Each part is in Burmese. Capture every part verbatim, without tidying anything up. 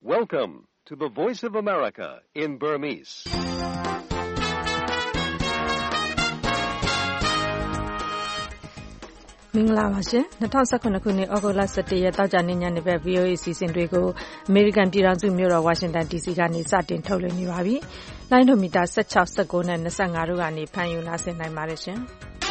Welcome to the Voice of America in Burmese. ။မင်္ဂလာပါရှင်။၂၀၁၇ခုနှစ်ဩဂုတ်လ၁၁ရက်တောက်ကြနေ့ညနေပဲ V O A အစီအစဉ်တွေကိုအမေရိကန်ပြည်ထောင်စုမြို့တော်ဝါရှင်တန် D C ကနေစတင်ထုတ်လွှင့်နေပါပြီ။လိုင်းဒိုမီတာ၁၆ ၁၉နဲ့၂၅တို့ကနေဖမ်းယူနားဆင်နိုင်ပါတယ်ရှင်။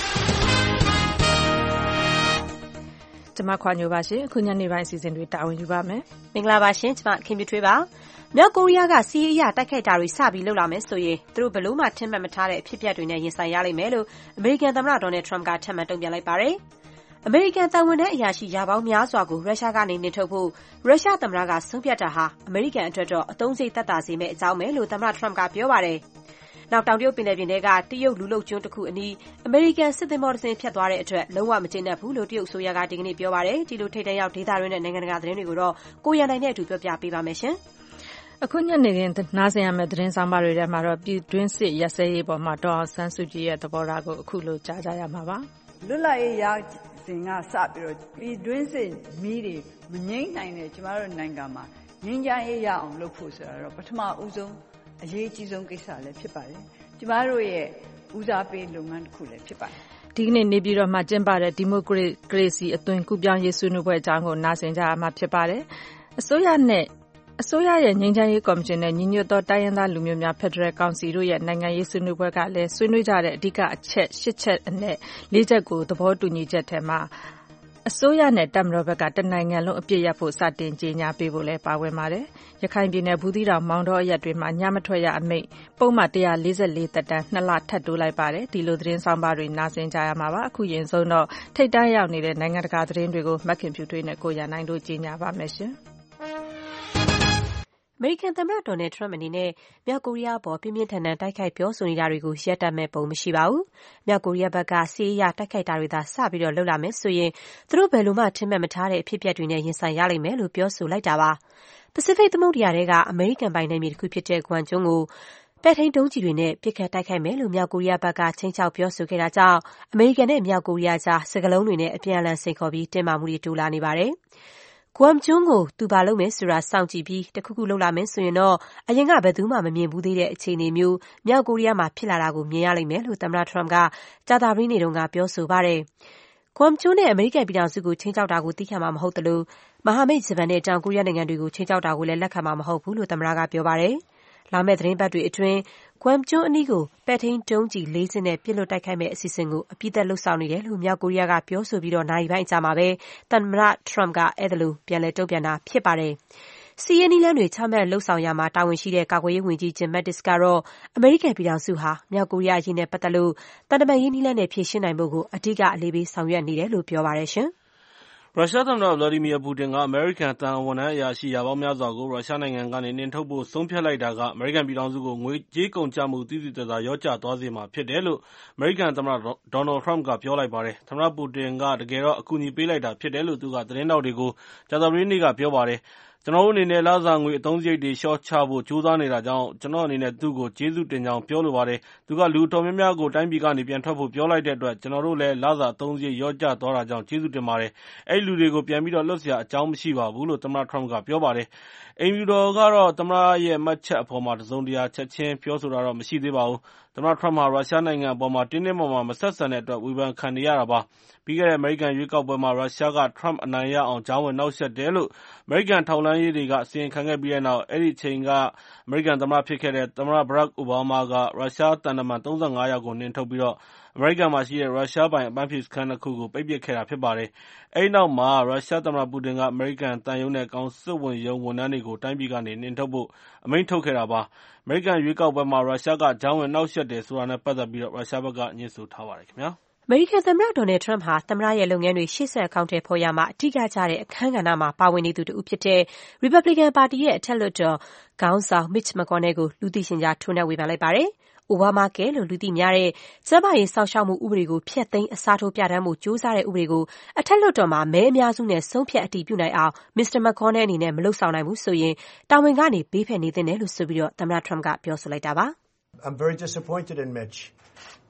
ကျမခွာညိုပါရှင်။အခုညနေပိုင်းအစီအစဉ်တွေတာဝန်ယူပါမယ်။မင်္ဂလာပါရှင်။ကျမခင်ပြထွေးပါ။မြောက်ကိုရီးယားကစီးရီးယားတိုက်ခိုက်တာတွေစပြီးလုပ်လာမယ်ဆိုရင်သူတို့ဘလို့မှထင်မှတ်မထားတဲ့အဖြစ်အပျက်တွေနဲ့ရင်ဆိုင်ရလိမ့်မယ်လို့အမေရိကန်သမ္မတဒေါ်နယ်ထရမ့်ကထပ်မံတုံ့ပြန်လိုက်ပါတယ်။အမေရိကန်သံဝန်ထမ်းအရာရှိရာပေါင်းများစွာကိုရုရှားကနေနှင်ထုတ်ဖို့ရုရှားသမ္မတကဆုံးဖြတ်တာဟာအမေရိကန်အတွက်တော့အသုံးစိတ်သက်သာစေမယ့်အကြောင်းပဲလို့သမ္မတထရမ့်ကပြောပါတယ်။နောက်တောင်တရုတ်ပင်လယ်ပြင်ထဲကတရုတ်လူလုပ်ကျွန်းတစ်ခုအနီးအမေရိကန်စစ်သင်္ဘောတစ်စင်းဖြတ်သွားတဲ့အတွက်လုံးဝမကျေနပ်ဘူးလို့တရုတ်အစိုးရကဒီကနေ့ပြောပါတယ်။ဒီလိုထိပ်တန်းရောက်ဒေသတွင်းနဲ့နိုင်ငံတကာသတင်းတွေကိုတော့ကိုရန်နိုင်နဲ့အတူပြောပြပေးပါမယ်ရှင်။အခုညနေခင်းနားဆင်ရမယ့်သတင်းဆောင်မတွေထဲမှာတော့ပြည်တွင်းစစ်ရက်စဲရေးပေါ်မှာဒေါ်အောင်ဆန်းစုကြည်ရဲ့သဘောထားကိုအခုလိုကြားကြရမှာပါ။လွတ်လပ်ရေးရစဉ်ကစပြီးတော့ပြည်တွင်းစစ်မီးတွေမငြိမ်းနိုင်တဲ့ကျမတို့နိုင်ငံမှာငြိမ်းချမ်းရေးရအောင်လုပ်ဖို့ဆိုတာတော့ပထမဦးဆုံးအရေးအကြီးဆုံးကိစ္စလည်းဖြစ်ပါတယ်။ကျမတို့ရဲ့ဦးစားပေးလုပ်ငန်းတစ်ခုလည်းဖြစ်ပါတယ်။ဒီကနေ့နေပြည်တော်မှာကျင်းပတဲ့ဒီမိုကရေစီအသွင်ကူးပြောင်းရေးဆွေးနွေးပွဲအကြောင်းကိုနားဆင်ကြရမှာဖြစ်ပါတယ်။အစိုးရနဲ့အစိုးရရဲ့ငြိမ်းချမ်းရေးကော်မရှင်နဲ့ညီညွတ်သောတိုင်းရင်းသားလူမျိုးများဖက်ဒရယ်ကောင်စီတို့ရဲ့နိုင်ငံရေးဆွေးနွေးပွဲကလည်းဆွေးနွေးကြတဲ့အဓိကအချက်၈ချက်အနက်၄ချက်ကိုသဘောတူညီချက်ထဲမှာအစိုးရနဲ့တပ်မတော်ဘက်ကတနိုင်ငံလုံးအပြစ်ရပ်ဖို့စတင်ကြေညာပေးဖို့လည်းပါဝင်ပါတယ်။ရခိုင်ပြည်နယ်ဘူးသီးတောင်မောင်တောအရပ်တွေမှာညမထွက်ရအမိန့်ပုံမှန်၁၄၄သက်တမ်းနှစ်လထပ်တိုးလိုက်ပါတယ်။ဒီလိုသတင်းဆောင်ပါတွေနားဆင်ကြရမှာပါ။အခုရင်ဆုံးတော့ထိပ်တန်းရောက်နေတဲ့နိုင်ငံတကာသတင်းတွေကိုမခင်ဖြူထွေးနဲ့ကိုရန်နိုင်တို့ကြေညာပါမယ်ရှင်။အမေရိကန်သမ္မတဒေါ်နယ်ထရမ့်အနေနဲ့မြောက်ကိုရီးယားအပေါ်ပြင်းပြင်းထန်ထန်တိုက်ခိုက်ပြောဆိုနေတာတွေကိုရပ်တန့်မဲ့ပုံမရှိပါဘူး။မြောက်ကိုရီးယားဘက်ကစီးရီးယားတိုက်ခိုက်တာတွေသာစပြီးတော့လုပ်လာမယ်ဆိုရင်သူတို့ဘယ်လိုမှထင်မှတ်မထားတဲ့အဖြစ်အပျက်တွေနဲ့ရင်ဆိုင်ရလိမ့်မယ်လို့ပြောဆိုလိုက်တာပါ။ပစိဖိတ်သမုဒ္ဒရာထဲကအမေရိကန်ပိုင်နယ်မြေတစ်ခုဖြစ်တဲ့ဂွမ်ကျွန်းကိုပဲ့ထိန်းဒုံးကျည်တွေနဲ့ပစ်ခတ်တိုက်ခိုက်မယ်လို့မြောက်ကိုရီးယားဘက်ကချိန်ချောက်ပြောဆိုခဲ့တာကြောင့်အမေရိကန်နဲ့မြောက်ကိုရီးယားကြားစကားလုံးတွေနဲ့အပြန်အလှန်စိန်ခေါ်ပြီးတင်းမာမှုတွေတိုးလာနေပါတယ်။ဂွမ်ကျွန်းကိုသူဘာလုပ်မယ်ဆိုတာစောင့်ကြည့်ပြီးတခုခုလုပ်လာမယ်ဆိုရင်တော့အရင်ကဘယ်သူမှမမြင်ဘူးသေးတဲ့အခြေအနေမျိုးမြောက်ကိုရီးယားမှာဖြစ်လာတာကိုမြင်ရလိမ့်မယ်လို့သမ္မတထရမ့်ကကြာသပတေးနေ့တုန်းကပြောဆိုပါတယ်။ဂွမ်ကျွန်းနဲ့အမေရိကန်ပြည်ထောင်စုကိုချိန်ချောက်တာကိုသိခံမှာမဟုတ်သလိုမဟာမိတ်ဂျပန်နဲ့တောင်ကိုရီးယားနိုင်ငံတွေကိုချိန်ချောက်တာကိုလည်းလက်ခံမှာမဟုတ်ဘူးလို့သမ္မတကပြောပါတယ်။လာမယ့်သတင်းပတ်တွေအတွင်းဂွမ်ကျွန်းအနီးကိုပဲ့ထိန်းဒုံးကျည်လေးစင်းနဲ့ပစ်လွတ်တိုက်ခိုက်မယ့်အစီအစဉ်ကိုအပြည့်သက်လှုပ်ဆောင်နေတယ်လို့မြောက်ကိုရီးယားကပြောဆိုပြီးတော့နာရီပိုင်းအကြာမှာပဲသမ္မတထရမ့်ကအဲ့ဒါလိုပြန်လည်တုံ့ပြန်တာဖြစ်ပါတယ်။စီးရဲနီးလန်းတွေချမှတ်လှုပ်ဆောင်ရမှာတာဝန်ရှိတဲ့ကာကွယ်ရေးဝန်ကြီးဂျင်မတ်တစ်ကတော့အမေရိကန်ပြည်ထောင်စုဟာမြောက်ကိုရီးယားအရေးနဲ့ပတ်သက်လို့တန်တမာရေးနီးလန်းနဲ့ဖြေရှင်းနိုင်ဖို့ကိုအဓိကအလေးပေးဆောင်ရွက်နေတယ်လို့ပြောပါတယ်ရှင်။ရုရှားသမ္မတဗလာဒီမီယာပူတင်ကအမေရိကန်သံဝန်ထမ်းအရာရှိရာပေါင်းများစွာကိုရုရှားနိုင်ငံကနေနှင်ထုတ်ဖို့ဆုံးဖြတ်လိုက်တာကအမေရိကန်ပြည်ထောင်စုကိုငွေကြေးကုန်ကျမှုသိသိသာသာလျော့ကျသွားစေမှာဖြစ်တယ်လို့အမေရိကန်သမ္မတဒေါ်နယ်ထရမ့်ကပြောလိုက်ပါတယ်။သမ္မတပူတင်ကတကယ်တော့အကူအညီပေးလိုက်တာဖြစ်တယ်လို့သူကသတင်းထောက်တွေကိုကြာသပတေးနေ့ကပြောပါတယ်။ကျွန်တော်တို့အနေနဲ့လစာငွေအသုံးစရိတ်တွေလျှော့ချဖို့ကြိုးစားနေတာကြောင့်ကျွန်တော်အနေနဲ့သူ့ကိုကျေးဇူးတင်ကြောင်းပြောလိုပါတယ်။သူကလူတော်များများကိုတိုင်းပြည်ကနေပြန်ထွက်ဖို့ပြောလိုက်တဲ့အတွက်ကျွန်တော်တို့လည်းလစာအသုံးစရိတ်လျော့ကျသွားတာကြောင့်ကျေးဇူးတင်ပါတယ်။အဲဒီလူတွေကိုပြန်ပြီးတော့လွတ်စရာအကြောင်းမရှိပါဘူးလို့သမ္မတထရမ့်ကပြောပါတယ်။အိမ်ဖြူတော်ကတော့သမ္မတရဲ့မှတ်ချက်အပေါ်မှာတစုံတရာချက်ချင်းပြောဆိုတာတော့မရှိသေးပါဘူး။သမ္မတထရမ့်ဟာရုရှားနိုင်ငံအပေါ်မှာတင်းတင်းမာမာမဆက်ဆံတဲ့အတွက်ဝေဖန်ခံနေရတာပါ။ပြီးခဲ့တဲ့အမေရိကန်ရွေးကောက်ပွဲမှာရုရှားကထရမ့်အနိုင်ရအောင်ကြားဝင်နှောက်ယှက်တယ်လို့အမေရိကန်ထောက်လှမ်းရေးတွေကအစီရင်ခံခဲ့ပြီးတဲ့နောက်အဲဒီအချိန်ကအမေရိကန်သမ္မတဖြစ်ခဲ့တဲ့သမ္မတဘရက်အိုဘားမားကရုရှားသံတမန်၃၅ယောက်ကိုနှင်ထုတ်ပြီးတော့အမေရိကန်မှာရှိတဲ့ရုရှားပိုင်အပန်းဖြေစခန်းနှစ်ခုကိုပိတ်ပစ်ခဲ့တာဖြစ်ပါတယ်။အဲဒီနောက်မှာရုရှားသမ္မတပူတင်ကအမေရိကန်သံရုံးနဲ့ကောင်စစ်ဝန်ရုံးဝန်ထမ်းတွေကိုတိုင်းပြည်ကနေနှင်ထုတ်ဖို့အမိန့်ထုတ်ခဲ့တာပါ။အမေရိကန်ရွေးကောက်ပွဲမှာရုရှားကကြားဝင်နှောက်ယှက်တယ်ဆိုတာနဲ့ပတ်သက်ပြီးတော့ရုရှားဘက်ကညှင်းဆိုထားပါတယ်ခင်ဗျာ။အမေရိကန်သမ္မတဒေါ်နယ်ထရမ့်ဟာသမ္မတရဲ့လုပ်ငန်းတွေရှေ့ဆက်အကောင်အထည်ဖော်ရာမှာအထူးကျတဲ့အခန်းကဏ္ဍမှာပါဝင်နေသူတစ်ဦးဖြစ်တဲ့ Republican ပါတီရဲ့အထက်လွှတ်တော်ခေါင်းဆောင် Mitch McConnell ကိုလူသိရှင်ကြားထိုးနှက်ဝေဖန်လိုက်ပါတယ်။အိုဘားမားကဲလို့လူသိများတဲ့ကျန်းမာရေးစောင့်ရှောက်မှုဥပဒေကိုဖျက်သိမ်းအစားထိုးပြဋ္ဌာန်းဖို့ကြိုးစားတဲ့ဥပဒေကိုအထက်လွှတ်တော်မှာမဲအများစုနဲ့ဆုံးဖြတ်အတည်ပြုနိုင်အောင်မစ္စတာ McConnell အနေနဲ့မလုပ်ဆောင်နိုင်ဘူးဆိုရင်တာဝန်ကနေဘေးဖယ်နေသင့်တယ်လို့ဆိုပြီးတော့သမ္မတထရမ့်ကပြောဆိုလိုက်တာပါ။ I'm very disappointed in Mitch.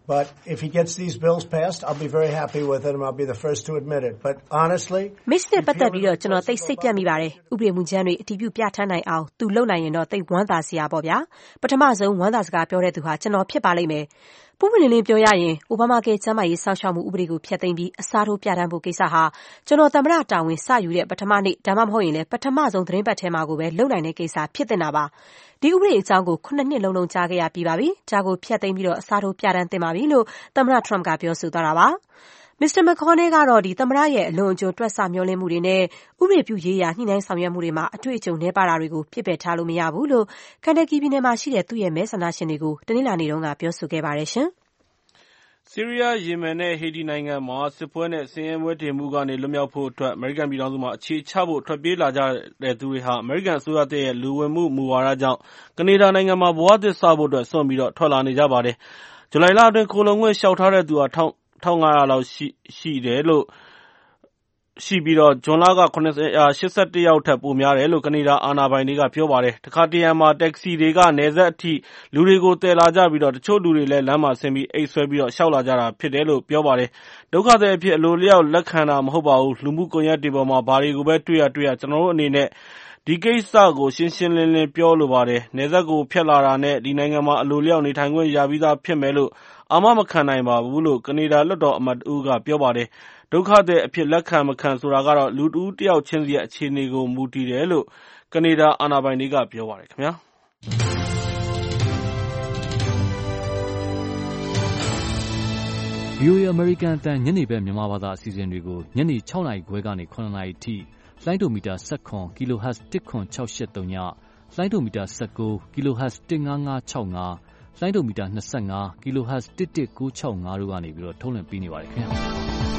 But if he gets these bills passed, I'll be very happy with it, and I'll be the first to admit it. But honestly, မစ္စနဲ့ပတ်သက်ပြီးတော့ကျွန်တော်သိစိတ်ပြတ်မိပါတယ်။ဥပဒေမူကြမ်းတွေအတည်ပြုပြဋ္ဌာန်းနိုင်အောင်သူလုပ်နိုင်ရင်တော့သိဝမ်းသာစရာပေါ့ဗျာ။ပထမဆုံးဝမ်းသာစကားပြောတဲ့သူဟာကျွန်တော်ဖြစ်ပါလိမ့်မယ်။ပုံမှန်လင်းလင်းပြောရရင်အိုဘားမားကဲကျန်းမာရေးစောင့်ရှောက်မှုဥပဒေကိုဖျက်သိမ်းပြီးအစားထိုးပြဋ္ဌာန်းဖို့ကိစ္စဟာကျွန်တော်သမ္မတတာဝန်စယူတဲ့ပထမနေ့ဒါမှမဟုတ်ရင်လည်းပထမဆုံးသတင်းပတ်ထဲမှာကိုပဲလုပ်နိုင်တဲ့ကိစ္စဖြစ်တင်တာပါ။ဒီဥပဒေအကြောင်းကိုခုနှစ်နှစ်လုံးလုံးကြားခဲ့ရပြီးပါပြီ။ဒါကိုဖျက်သိမ်းပြီးတော့အစားထိုးပြဋ္ဌာန်းတင်ပါပြီလို့သမ္မတ Trump ကပြောဆိုသွားတာပါ။ မစ္စတာ McConnell ကတော့ဒီသမ္မတရဲ့အလွန်အကျွံတွက်ဆမျှော်လင့်မှုတွေနဲ့ဥပဒေပြုရေးရာညှိနှိုင်းဆောင်ရွက်မှုတွေမှာအတွေ့အကြုံနည်းပါးတာတွေကိုပြစ်ပယ်ထားလို့မရဘူးလို့ကန်တက်ကီပြည်နယ်မှာရှိတဲ့သူ့ရဲ့မဲဆန္ဒရှင်တွေကိုတနင်္လာနေ့တုန်းကပြောဆိုခဲ့ပါတယ်ရှင်။ဆီးရီးယား၊ယီမင်နဲ့ဟေတီနိုင်ငံမှာစစ်ပွဲနဲ့ဆင်းရဲမွဲတေမှုကနေလွတ်မြောက်ဖို့အတွက်အမေရိကန်ပြည်ထောင်စုမှာအခြေချဖို့ထွက်ပြေးလာကြတဲ့သူတွေဟာအမေရိကန်အစိုးရသစ်ရဲ့လူဝင်မှုမူဝါဒကြောင့်ကနေဒါနိုင်ငံမှာဘဝသစ်စဖို့အတွက်စွန့်ပြီးတော့ထွက်လာနေကြပါတယ်။ဇူလိုင်လအတွင်းခိုလှုံခွင့်လျှောက်ထားတဲ့သူဟာတစ်ထောင်ငါးရာလောက်ရှိရှိတယ်လို့ရှိပြီးတော့ဂျွန်လကခုနှစ်ရာရှစ်ဆယ့်တစ်ယောက်ထက်ပိုများတယ်လို့ကနေဒါအာဏာပိုင်တွေကပြောပါတယ်။တခါတရံမှာတက္ကစီတွေကနယ်စပ်အထိလူတွေကိုတည်လာကြပြီးတော့တချို့လူတွေလည်းလမ်းမှာဆင်းပြီးအိတ်ဆွဲပြီးတော့ရှောက်လာကြတာဖြစ်တယ်လို့ပြောပါတယ်။ဒုက္ခသည်အဖြစ်အလိုလျောက်လက်ခံတာမဟုတ်ပါဘူး။လူမှုကွန်ရက်တွေပေါ်မှာဘာတွေကိုပဲတွေ့ရတွေ့ရကျွန်တော်တို့အနေနဲ့ဒီကိစ္စကိုရှင်းရှင်းလင်းလင်းပြောလိုပါတယ်။နယ်စပ်ကိုဖျက်လာတာနဲ့ဒီနိုင်ငံမှာအလိုလျောက်နေထိုင်ခွင့်ရပြီးသားဖြစ်မယ်လို့အာမမခံနိုင်ပါဘူးလို့ကနေဒါလွှတ်တော်အမတ်တဦးကပြောပါတယ်။ဒုက္ခသည်အဖြစ်လက်ခံမခံဆိုတာကတော့လူတဦးတယောက်ချင်းစီရဲ့အခြေအနေကိုမူတည်တယ်လို့ကနေဒါအာဏာပိုင်တွေကပြောပါတယ်ခင်ဗျာ။ ဗီအိုအေ American အသံညနေဘက်မြန်မာဘာသာအစီအစဉ်တွေကိုညနေ၆နာရီခွဲကနေခုနှစ်နာရီထိလိုင်းဒိုမီတာ၁၇ kilohertz တစ်ခွန်၆၈သုံးညလိုင်းဒိုမီတာ၁၉ kilohertz တစ်ငါးငါး၆ငါးလိုင်းဒိုမီတာ၂၅ kilohertz တစ်တစ်ကိုး၆၅တို့ကနေပြီးတော့ထုတ်လွှင့်ပေးနေပါတယ်ခင်ဗျာ။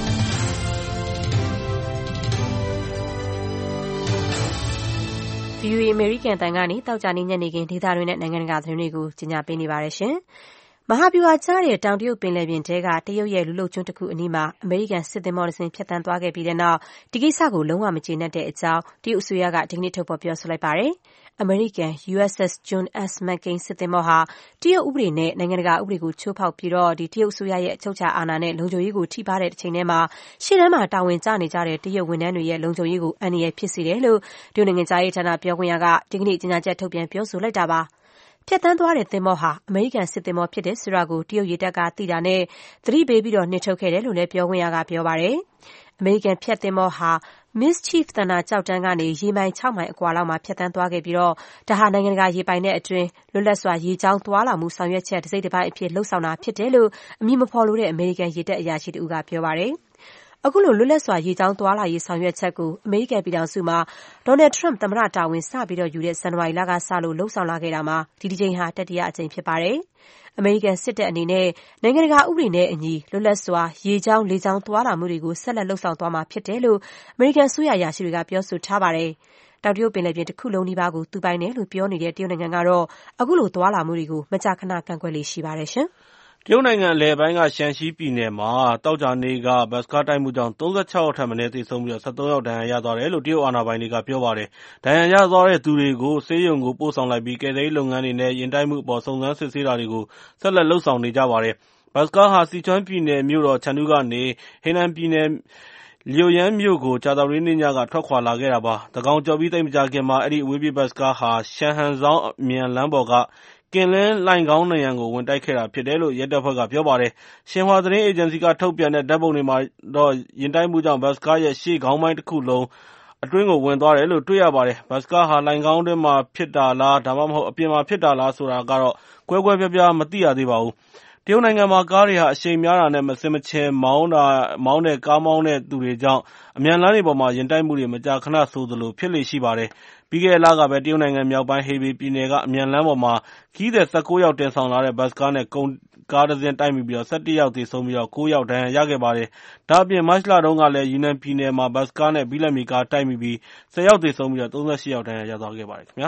ဗီအိုအေ American အသံကနေတောက်ကြနေညနေခင်းဒေသတွင်းနဲ့နိုင်ငံတကာသတင်းတွေကိုကြီးညာပေးနေပါတယ်ရှင်။မဟာဗျူဟာကျတဲ့တောင်တရုတ်ပင်လယ်ပြင်ထဲကတရုတ်ရဲ့လူလုပ်ကျွန်းတစ်ခုအနီးမှာအမေရိကန်စစ်သင်္ဘောတစ်စင်းဖြတ်သန်းသွားခဲ့ပြီးတဲ့နောက်ဒီကိစ္စကိုလုံးဝမကျေနပ်တဲ့အကြောင်းတရုတ်အစိုးရကဒီကနေ့ထုတ်ဖော်ပြောဆိုလိုက်ပါတယ်။အမေရိကန် ယူအက်စ်အက်စ် John S. McCain စစ်သင်္ဘောဟာတရုတ်ဥပဒေနဲ့နိုင်ငံတကာဥပဒေကိုချိုးဖောက်ပြီးတော့ဒီတရုတ်အစိုးရရဲ့အချုပ်အခြာအာဏာနဲ့လုံခြုံရေးကိုထိပါတဲ့တစ်ချိန်တည်းမှာရှေ့တန်းမှာတာဝန်ကျနေကြတဲ့တရုတ်ဝန်ထမ်းတွေရဲ့လုံခြုံရေးကိုအန္တရာယ်ဖြစ်စေတယ်လို့တရုတ်နိုင်ငံသားရေးဌာနပြောခွင့်ရကဒီကနေ့ကြေညာချက်ထုတ်ပြန်ပြောဆိုလိုက်တာပါ။ဖြတ်သန်းသွားတဲ့သင်္ဘောဟာအမေရိကန်စစ်သင်္ဘောဖြစ်တယ်ဆိုတာကိုတရုတ်ရေတပ်ကသိတာနဲ့သတိပေးပြီးတော့နှင်ထုတ်ခဲ့တယ်လို့လည်းပြောခွင့်ရကပြောပါတယ်။အမေရိကန်ဖြတ်သင်္ဘောဟာ Mischief သန္တာကျောက်တန်းကနေရေမိုင်ခြောက်မိုင်အကွာလောက်မှာဖြတ်သန်းသွားခဲ့ပြီးတော့ဒါဟာနိုင်ငံတကာရေပိုင်နက်အတွင်းလွတ်လပ်စွာရေကြောင်းသွားလာမှုဆောင်ရွက်ချက်တစ်စိတ်တစ်ပိုင်းအဖြစ်လှုပ်ဆောင်တာဖြစ်တယ်လို့အမည်မဖော်လိုတဲ့အမေရိကန်ရေတပ်အရာရှိတဦးကပြောပါတယ်။အခုလိုလွတ်လပ်စွာရေကြောင်းသွားလာရေးဆောင်ရွက်ချက်ကိုအမေရိကန်ပြည်ထောင်စုမှာဒေါ်နယ်ထရမ့်သမ္မတတာဝန်စပြီးတော့ယူတဲ့ဇန်နဝါရီလကစလို့လှုပ်ဆောင်လာခဲ့တာမှာဒီတစ်ချိန်ဟာတတိယအကြိမ်ဖြစ်ပါတယ်။အမေရိကန်စစ်တပ်အနေနဲ့နိုင်ငံတကာဥပဒေနဲ့အညီလွတ်လပ်စွာရေကြောင်းလေကြောင်းသွားလာမှုတွေကိုဆက်လက်လှုပ်ဆောင်သွားမှာဖြစ်တယ်လို့အမေရိကန်အစိုးရအရာရှိတွေကပြောဆိုထားပါတယ်။တောင်တရုတ်ပင်လယ်ပြင်တစ်ခုလုံးနီးပါးကိုသူပိုင်တယ်လို့ပြောနေတဲ့တရုတ်နိုင်ငံကတော့အခုလိုသွားလာမှုတွေကိုမကြာခဏကန့်ကွက်လေ့ရှိပါတယ်ရှင်။တရုတ်နိုင်ငံအလယ်ပိုင်းကရှန်ရှီပြည်နယ်မှာသောကြာနေ့ကဘတ်စ်ကားတိုက်မှုကြောင့်သုံးဆယ့်ခြောက်ယောက်ထက်မနည်းသေဆုံးပြီးတော့ဆယ့်သုံးယောက်ဒဏ်ရာရသွားတယ်လို့တရုတ်အာဏာပိုင်တွေကပြောပါတယ်။ဒဏ်ရာရသွားတဲ့သူတွေကိုဆေးရုံကိုပို့ဆောင်လိုက်ပြီးကယ်ဆယ်ရေးလုပ်ငန်းတွေနဲ့ယာဉ်တိုက်မှုအပေါ်စုံစမ်းစစ်ဆေးတာတွေကိုဆက်လက်လုပ်ဆောင်နေကြပါတယ်။ဘတ်စ်ကားဟာစီချွမ်းပြည်နယ်မြို့တော်ချန်ဒူးကနေဟေနန်ပြည်နယ်လျိုယန်းမြို့ကိုကြာသပတေးနေ့ညကထွက်ခွာလာခဲ့တာပါ။သန်းခေါင်ကျော်ပြီးသိပ်မကြာခင်မှာအဲဒီအဝေးပြေးဘတ်စ်ကားဟာရှန်ဟန်ဇောင်းအမြန်လမ်းပေါ်ကကင်လင်းလိုင်ကောင်းနံရံကိုဝင်တိုက်ခဲ့တာဖြစ်တယ်လို့ရဲတပ်ဖွဲ့ကပြောပါတယ်။ရှင်ဟွာသတင်းအေဂျင်စီကထုတ်ပြန်တဲ့ဓာတ်ပုံတွေမှာတော့ယာဉ်တိုက်မှုကြောင့်ဘတ်စ်ကားရဲ့ရှေ့ခေါင်းပိုင်းတစ်ခုလုံးအတွင်းကိုဝင်သွားတယ်လို့တွေ့ရပါတယ်။ဘတ်စ်ကားဟာလိုင်ကောင်းအတွင်းမှာဖြစ်တာလားဒါမှမဟုတ်အပြင်မှာဖြစ်တာလားဆိုတာကတော့ကွဲကွဲပြားပြားမသိရသေးပါဘူး။တရုတ်နိုင်ငံမှာကားတွေဟာအရှိန်များတာနဲ့မစင်မချင်မောင်းတာမောင်းတဲ့ကားမောင်းတဲ့သူတွေကြောင့်အမြန်လမ်းတွေပေါ်မှာယာဉ်တိုက်မှုတွေမကြာခဏဆိုသလိုဖြစ်လေ့ရှိပါတယ်။ပြီးခဲ့တဲ့လကပဲတရုတ်နိုင်ငံမြောက်ပိုင်းဟေဘေးပြည်နယ်ကအမြန်လမ်းပေါ်မှာခရီးသည်၁၉ယောက်တင်ဆောင်လာတဲ့ဘတ်စ်ကားနဲ့ကုန်ကားတစ်စင်းတိုက်မိပြီးတော့၁၁ယောက်သေဆုံးပြီးတော့၉ယောက်ဒဏ်ရာရခဲ့ပါတယ်။ဒါ့အပြင်မတ်လတုန်းကလည်းယူနန်ပြည်နယ်မှာဘတ်စ်ကားနဲ့ဘီးလပ်မြေကားတိုက်မိပြီး၁၀ယောက်သေဆုံးပြီးတော့၃၈ယောက်ဒဏ်ရာရသွားခဲ့ပါတယ်ခင်ဗျာ။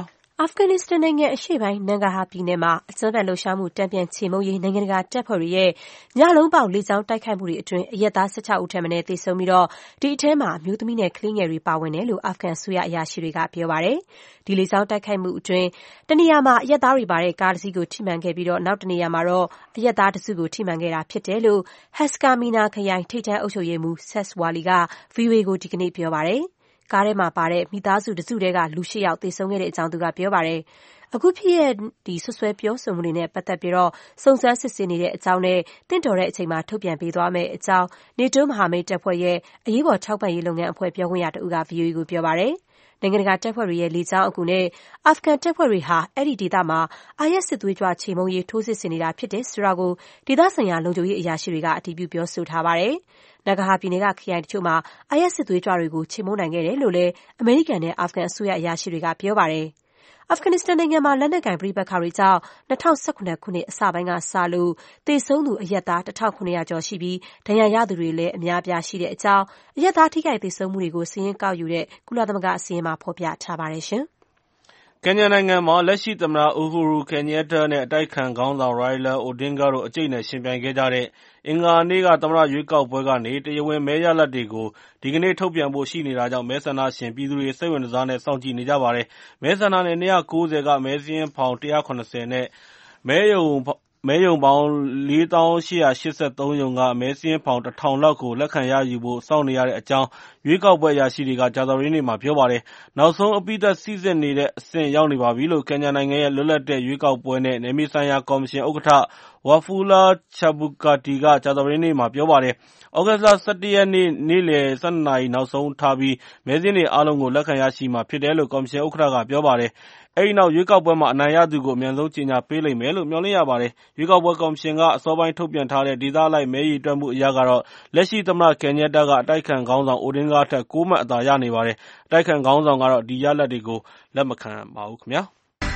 အာဖဂန်နစ္စတန်နိုင်ငံအရှေ့ပိုင်းနန်ဂါဟာပြည်နယ်မှာအကြမ်းဖက်လှုပ်ရှားမှုတံပြန်ချေမှုန်းရေးနိုင်ငံတကာတပ်ဖွဲ့တွေရဲ့ညလုံးပေါက်လေကြောင်းတိုက်ခိုက်မှုတွေအတွင်းအရက်သား၁၆ဦးထက်မနည်းသေဆုံးပြီးတော့ဒီအထဲမှာအမျိုးသမီးနဲ့ကလေးငယ်တွေပါဝင်တယ်လို့အာဖဂန်အစိုးရအရာရှိတွေကပြောပါတယ်။ဒီလေကြောင်းတိုက်ခိုက်မှုအတွင်းတနေရာမှာအရက်သားတွေပါတဲ့ကားတစ်စီးကိုထိမှန်ခဲ့ပြီးတော့နောက်တနေရာမှာတော့အရက်သားတစုကိုထိမှန်ခဲ့တာဖြစ်တယ်လို့ဟက်စကာမီနာခရိုင်ထိပ်တန်းအုပ်ချုပ်ရေးမှူးဆက်စ်ဝါလီက ဗွီအိုအေ ကိုဒီကနေ့ပြောပါတယ်။ကားထဲမှာပါတဲ့မိသားစုတစုတည်းကလူ၈ယောက်သေဆုံးခဲ့တဲ့အကြောင်းသူကပြောပါတယ်။အခုဖြစ်ရဲ့ဒီဆွဆွဲပြောဆိုမှုတွေနဲ့ပတ်သက်ပြီးတော့စုံစမ်းစစ်ဆေးနေတဲ့အကြောင်းနဲ့တင့်တော်တဲ့အချိန်မှာထုတ်ပြန်ပေးသွားမယ်အကြောင်းနေတိုးမဟာမိတ်တပ်ဖွဲ့ရဲ့အရေးပေါ်ထောက်ပံ့ရေးလုပ်ငန်းအဖွဲ့ပြောခွင့်ရတဦးက ဗွီအိုအေ ကိုပြောပါတယ်။နိုင်ငံတကာတပ်ဖွဲ့တွေရဲ့လေကြောင်းအကူနဲ့အာဖဂန်တပ်ဖွဲ့တွေဟာအဲ့ဒီဒေသမှာအာရတ်စစ်သွေးကြွချေမှုန်းရေးထိုးစစ်ဆင်နေတာဖြစ်တယ်ဆိုတာကိုဒေသဆိုင်ရာလုံခြုံရေးအရာရှိတွေကအတည်ပြုပြောဆိုထားပါတယ်။နဂါဟာပြည်နယ်ကခရိုင်တချို့မှာအာရတ်စစ်သွေးကြွတွေကိုချေမှုန်းနိုင်ခဲ့တယ်လို့လည်းအမေရိကန်နဲ့အာဖဂန်အစိုးရအရာရှိတွေကပြောပါတယ်။အာဖဂန်နစ္စတန်နိုင်ငံမှာလက်နက်ကိုင်ပဋိပက္ခတွေကြောင့်၂၀၁၇ခုနှစ်အစပိုင်းကစလို့သေဆုံးသူအရက်သား၁၇၀၀ကျော်ရှိပြီးဒဏ်ရာရသူတွေလည်းအများအပြားရှိတဲ့အကြောင်းအရက်သားထိခိုက်သေဆုံးမှုတွေကိုစာရင်းကောက်ယူတဲ့ကုလသမဂ္ဂအစီရင်မှာဖော်ပြထားပါတယ်ရှင်။ကင်ညာနိုင်ငံမှာလက်ရှိသမ္မတ အူဟူရူ ကင်ညက်တာနဲ့အတိုက်အခံခေါင်းဆောင်ရိုင်လာ အိုဒင်းဂါတို့အကျိတ်နဲ့ယှဉ်ပြိုင်ခဲ့ကြတဲ့အင်္ဂါနေ့ကသမ္မတရွေးကောက်ပွဲကနေတရားဝင်မဲရလဒ်တွေကိုဒီကနေ့ထုတ်ပြန်ဖို့ရှိနေတာကြောင့်မဲဆန္ဒရှင်ပြည်သူတွေစိတ်ဝင်တစားနဲ့စောင့်ကြည့်နေကြပါတယ်။မဲဆန္ဒနယ်၂၉၀ကမဲစာရင်းဖောင်၁၇၀နဲ့မဲရုံမဲရုံပေါင်းလေးသောင်းရှစ်ရာရှစ်ဆယ့်သုံးရုံကမဲစာရင်းဖောင်တစ်ထောင်လောက်ကိုလက်ခံရယူဖို့စောင့်နေရတဲ့အကြောင်းရွေးကောက်ပွဲအရာရှိတွေကကြာသပတေးနေ့မှာပြောပါတယ်။နောက်ဆုံးအပြီးသတ်စိစစ်နေတဲ့အဆင့်ရောက်နေပါပြီလို့ကင်ညာနိုင်ငံရဲ့လွတ်လပ်တဲ့ရွေးကောက်ပွဲနဲ့နယ်မြေဆိုင်ရာကော်မရှင်ဥက္ကဋ္ဌ ဝါဖူလာ ချာဘူကာတီကကြာသပတေးနေ့မှာပြောပါတယ်။သြဂုတ်လ၁၁ရက်နေ့နေ့လယ်၁၂နာရီနောက်ဆုံးထားပြီးမဲစာရင်းတွေအားလုံးကိုလက်ခံရရှိမှာဖြစ်တယ်လို့ကော်မရှင်ဥက္ကဋ္ဌကပြောပါတယ်။အဲဒီနောက်ရွေးကောက်ပွဲမှာအနိုင်ရသူကိုအမြန်ဆုံးကြေညာပေးလိမ့်မယ်လို့မျှော်လင့်ရပါတယ်။ရွေးကောက်ပွဲကော်မရှင်ကအစောပိုင်းထုတ်ပြန်ထားတဲ့ဒေသအလိုက်မဲရေတွက်မှုအရကတော့လက်ရှိသမ္မတကင်ညက်တာကအတိုက်အခံခေါင်းဆောင်အိုဒင်းဂါထက်ကိုးမှတ်အသာရနေပါတယ်။အတိုက်အခံခေါင်းဆောင်ကတော့ဒီရလဒ်တွေကိုလက်မခံပါဘူးခင်ဗျာ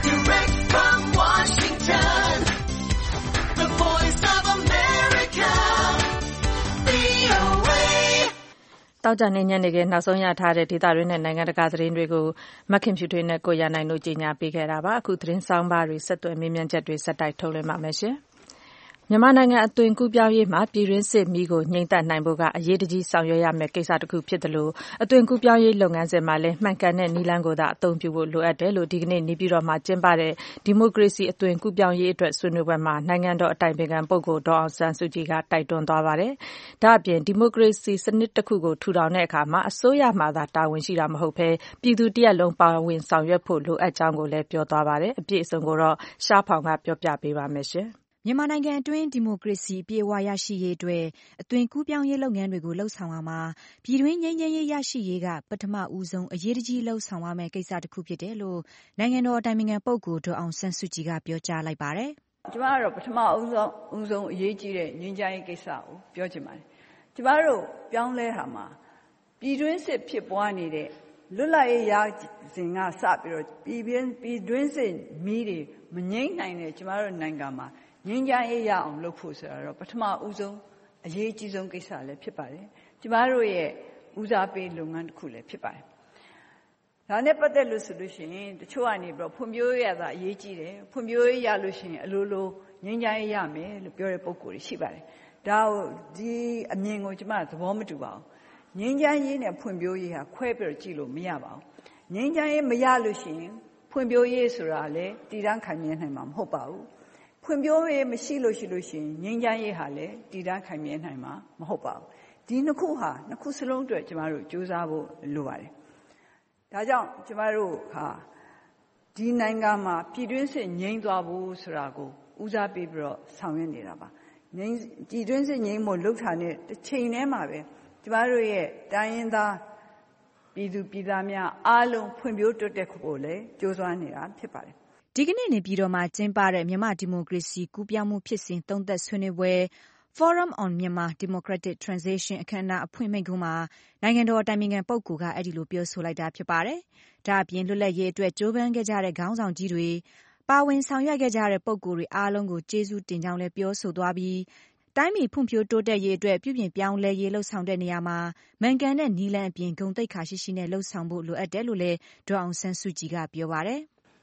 ။သောကြာနေ့ညနေခင်းနောက်ဆုံးရထားတဲ့ဒေသတွင်းနဲ့နိုင်ငံတကာသတင်းတွေကိုမခင်ဖြူထွေးနဲ့ကိုရနိုင်တို့ကြီးညာပေးခဲ့တာပါ။အခုသတင်းဆောင်ပါတွေဆက်သွယ်မေးမြန်းချက်တွေဆက်တိုက်ထုတ်လွှင့်ပါမယ်ရှင်။မြန်မာနိုင်ငံအသွင်ကူးပြောင်းရေးမှာပြည်တွင်းစစ်မီးကိုငြိမ်းသတ်နိုင်ဖို့ကအရေးတကြီးဆောင်ရွက်ရမယ့်ကိစ္စတစ်ခုဖြစ်တယ်လို့အသွင်ကူးပြောင်းရေးလုပ်ငန်းစဉ်မှာလည်းမှန်ကန်တဲ့နည်းလမ်းကိုသာအသုံးပြုဖို့လိုအပ်တယ်လို့ဒီကနေ့နေပြည်တော်မှာကျင်းပတဲ့ဒီမိုကရေစီအသွင်ကူးပြောင်းရေးအတွက်ဆွေးနွေးပွဲမှာနိုင်ငံတော်အတိုင်ပင်ခံပုဂ္ဂိုလ်ဒေါ်အောင်ဆန်းစုကြည်ကတိုက်တွန်းသွားပါတယ်။ဒါ့အပြင်ဒီမိုကရေစီစနစ်တစ်ခုကိုထူထောင်တဲ့အခါမှာအစိုးရမှသာတာဝန်ရှိတာမဟုတ်ဘဲပြည်သူတစ်ရပ်လုံးပါဝင်ဆောင်ရွက်ဖို့လိုအပ်ကြောင်းကိုလည်းပြောသွားပါတယ်။အပြည့်အစုံကိုတော့ရှားဖောင်ကပြောပြပေးပါမယ်ရှင်။မြန်မာနိုင်ငံအတွင်းဒီမိုကရေစီအပြည့်အဝရရှိရေးအတွက်အသွင်ကူးပြောင်းရေးလုပ်ငန်းတွေကိုလှုပ်ဆောင်ရမှာပြည်တွင်းငြိမ်းချမ်းရေးရရှိရေးကပထမဦးဆုံးအရေးတကြီးလှုပ်ဆောင်ရမယ့်ကိစ္စတစ်ခုဖြစ်တယ်လို့နိုင်ငံတော်အတိုင်ပင်ခံပုဂ္ဂိုလ်ဒေါ်အောင်ဆန်းစုကြည်ကပြောကြားလိုက်ပါတယ်။ကျမတို့ပထမဦးဆုံးဦးဆုံးအရေးကြီးတဲ့ငြိမ်းချမ်းရေးကိစ္စကိုပြောချင်ပါတယ်။ကျမတို့ပြောင်းလဲတာမှာပြည်တွင်းစစ်ဖြစ်ပွားနေတဲ့လွတ်လပ်ရေးရစဉ်ကစပြီးတော့ပြည်တွင်းပြည်တွင်းစစ်မီးတွေမငြိမ်းနိုင်တဲ့ကျမတို့နိုင်ငံမှာငြိမ်းချမ်းရေးရအောင်လုပ်ဖို့ဆိုတာတော့ပထမဦးဆုံးအရေးကြီးဆုံးကိစ္စလည်းဖြစ်ပါတယ်။ကျမတို့ရဲ့ဦးစားပေးလုပ်ငန်းတစ်ခုလည်းဖြစ်ပါတယ်။ဒါနဲ့ပတ်သက်လို့ဆိုလို့ရှိရင်တချို့ကနေပြီးတော့ဖွံ့ဖြိုးရေးရတာအရေးကြီးတယ်။ဖွံ့ဖြိုးရေးရလို့ရှိရင်အလိုလိုငြိမ်းချမ်းရေးရမယ်လို့ပြောတဲ့ပုံကိုယ်တွေရှိပါတယ်။ဒါကိုဒီအမြင်ကိုကျမသဘောမတူပါဘူး။ငြိမ်းချမ်းရေးနဲ့ဖွံ့ဖြိုးရေးဟာခွဲပြီးတော့ကြည့်လို့မရပါဘူး။ငြိမ်းချမ်းရေးမရလို့ရှိရင်ဖွံ့ဖြိုးရေးဆိုတာလည်းတည်တံ့ခိုင်မြဲနိုင်မှာမဟုတ်ပါဘူး။ဖွံ့ဖြိုးရေးမရှိလို့ရှိလို့ရှိရင်ငြိမ်းချမ်းရေးဟာလည်းတည်တံ့ခိုင်မြဲနိုင်မှာမဟုတ်ပါဘူး။ဒီနှစ်ခုဟာနှစ်ခုစလုံးအတွက်ကျမတို့ကြိုးစားဖို့လိုပါတယ်။ဒါကြောင့်ကျမတို့ဟာဒီနိုင်ငံမှာပြည်တွင်းစစ်ငြိမ်းသွားဖို့ဆိုတာကိုဦးစားပေးပြီးတော့ဆောင်ရွက်နေတာပါ။ငြိမ်းပြည်တွင်းစစ်ငြိမ်းဖို့လှုပ်ထားတဲ့တစ်ချိန်တည်းမှာပဲကျမတို့ရဲ့တိုင်းရင်းသားပြည်သူပြည်သားများအားလုံးဖွံ့ဖြိုးတိုးတက်ဖို့လည်းကြိုးစားနေတာဖြစ်ပါတယ်။ဒီကနေ့နေပြည်တော်မှာကျင်းပတဲ့မြန်မာဒီမိုကရေစီကူးပြောင်းမှုဖြစ်စဉ်သုံးသပ်ဆွေးနွေးပွဲ Forum on Myanmar Democratic Transition အခမ်းအနားအဖွင့်မိန့်ခွန်းမှာနိုင်ငံတော်အတိုင်ပင်ခံပုဂ္ဂိုလ်ကအဲ့ဒီလိုပြောဆိုလိုက်တာဖြစ်ပါတယ်။ဒါအပြင်လွတ်လပ်ရေးအတွက်ကြိုးပမ်းခဲ့ကြတဲ့ခေါင်းဆောင်ကြီးတွေပါဝင်ဆောင်ရွက်ခဲ့ကြတဲ့ပုဂ္ဂိုလ်တွေအားလုံးကိုကျေးဇူးတင်ကြောင်းလည်းပြောဆိုသွားပြီးတိုင်းပြည်ဖွံ့ဖြိုးတိုးတက်ရေးအတွက်ပြုပြင်ပြောင်းလဲရေးလှုပ်ဆောင်တဲ့နေရာမှာမှန်ကန်တဲ့နည်းလမ်းအပြင်ဂုဏ်သိက္ခာရှိရှိနဲ့လှုပ်ဆောင်ဖို့လိုအပ်တယ်လို့လည်းဒေါ်အောင်ဆန်းစုကြည်ကပြောပါတယ်။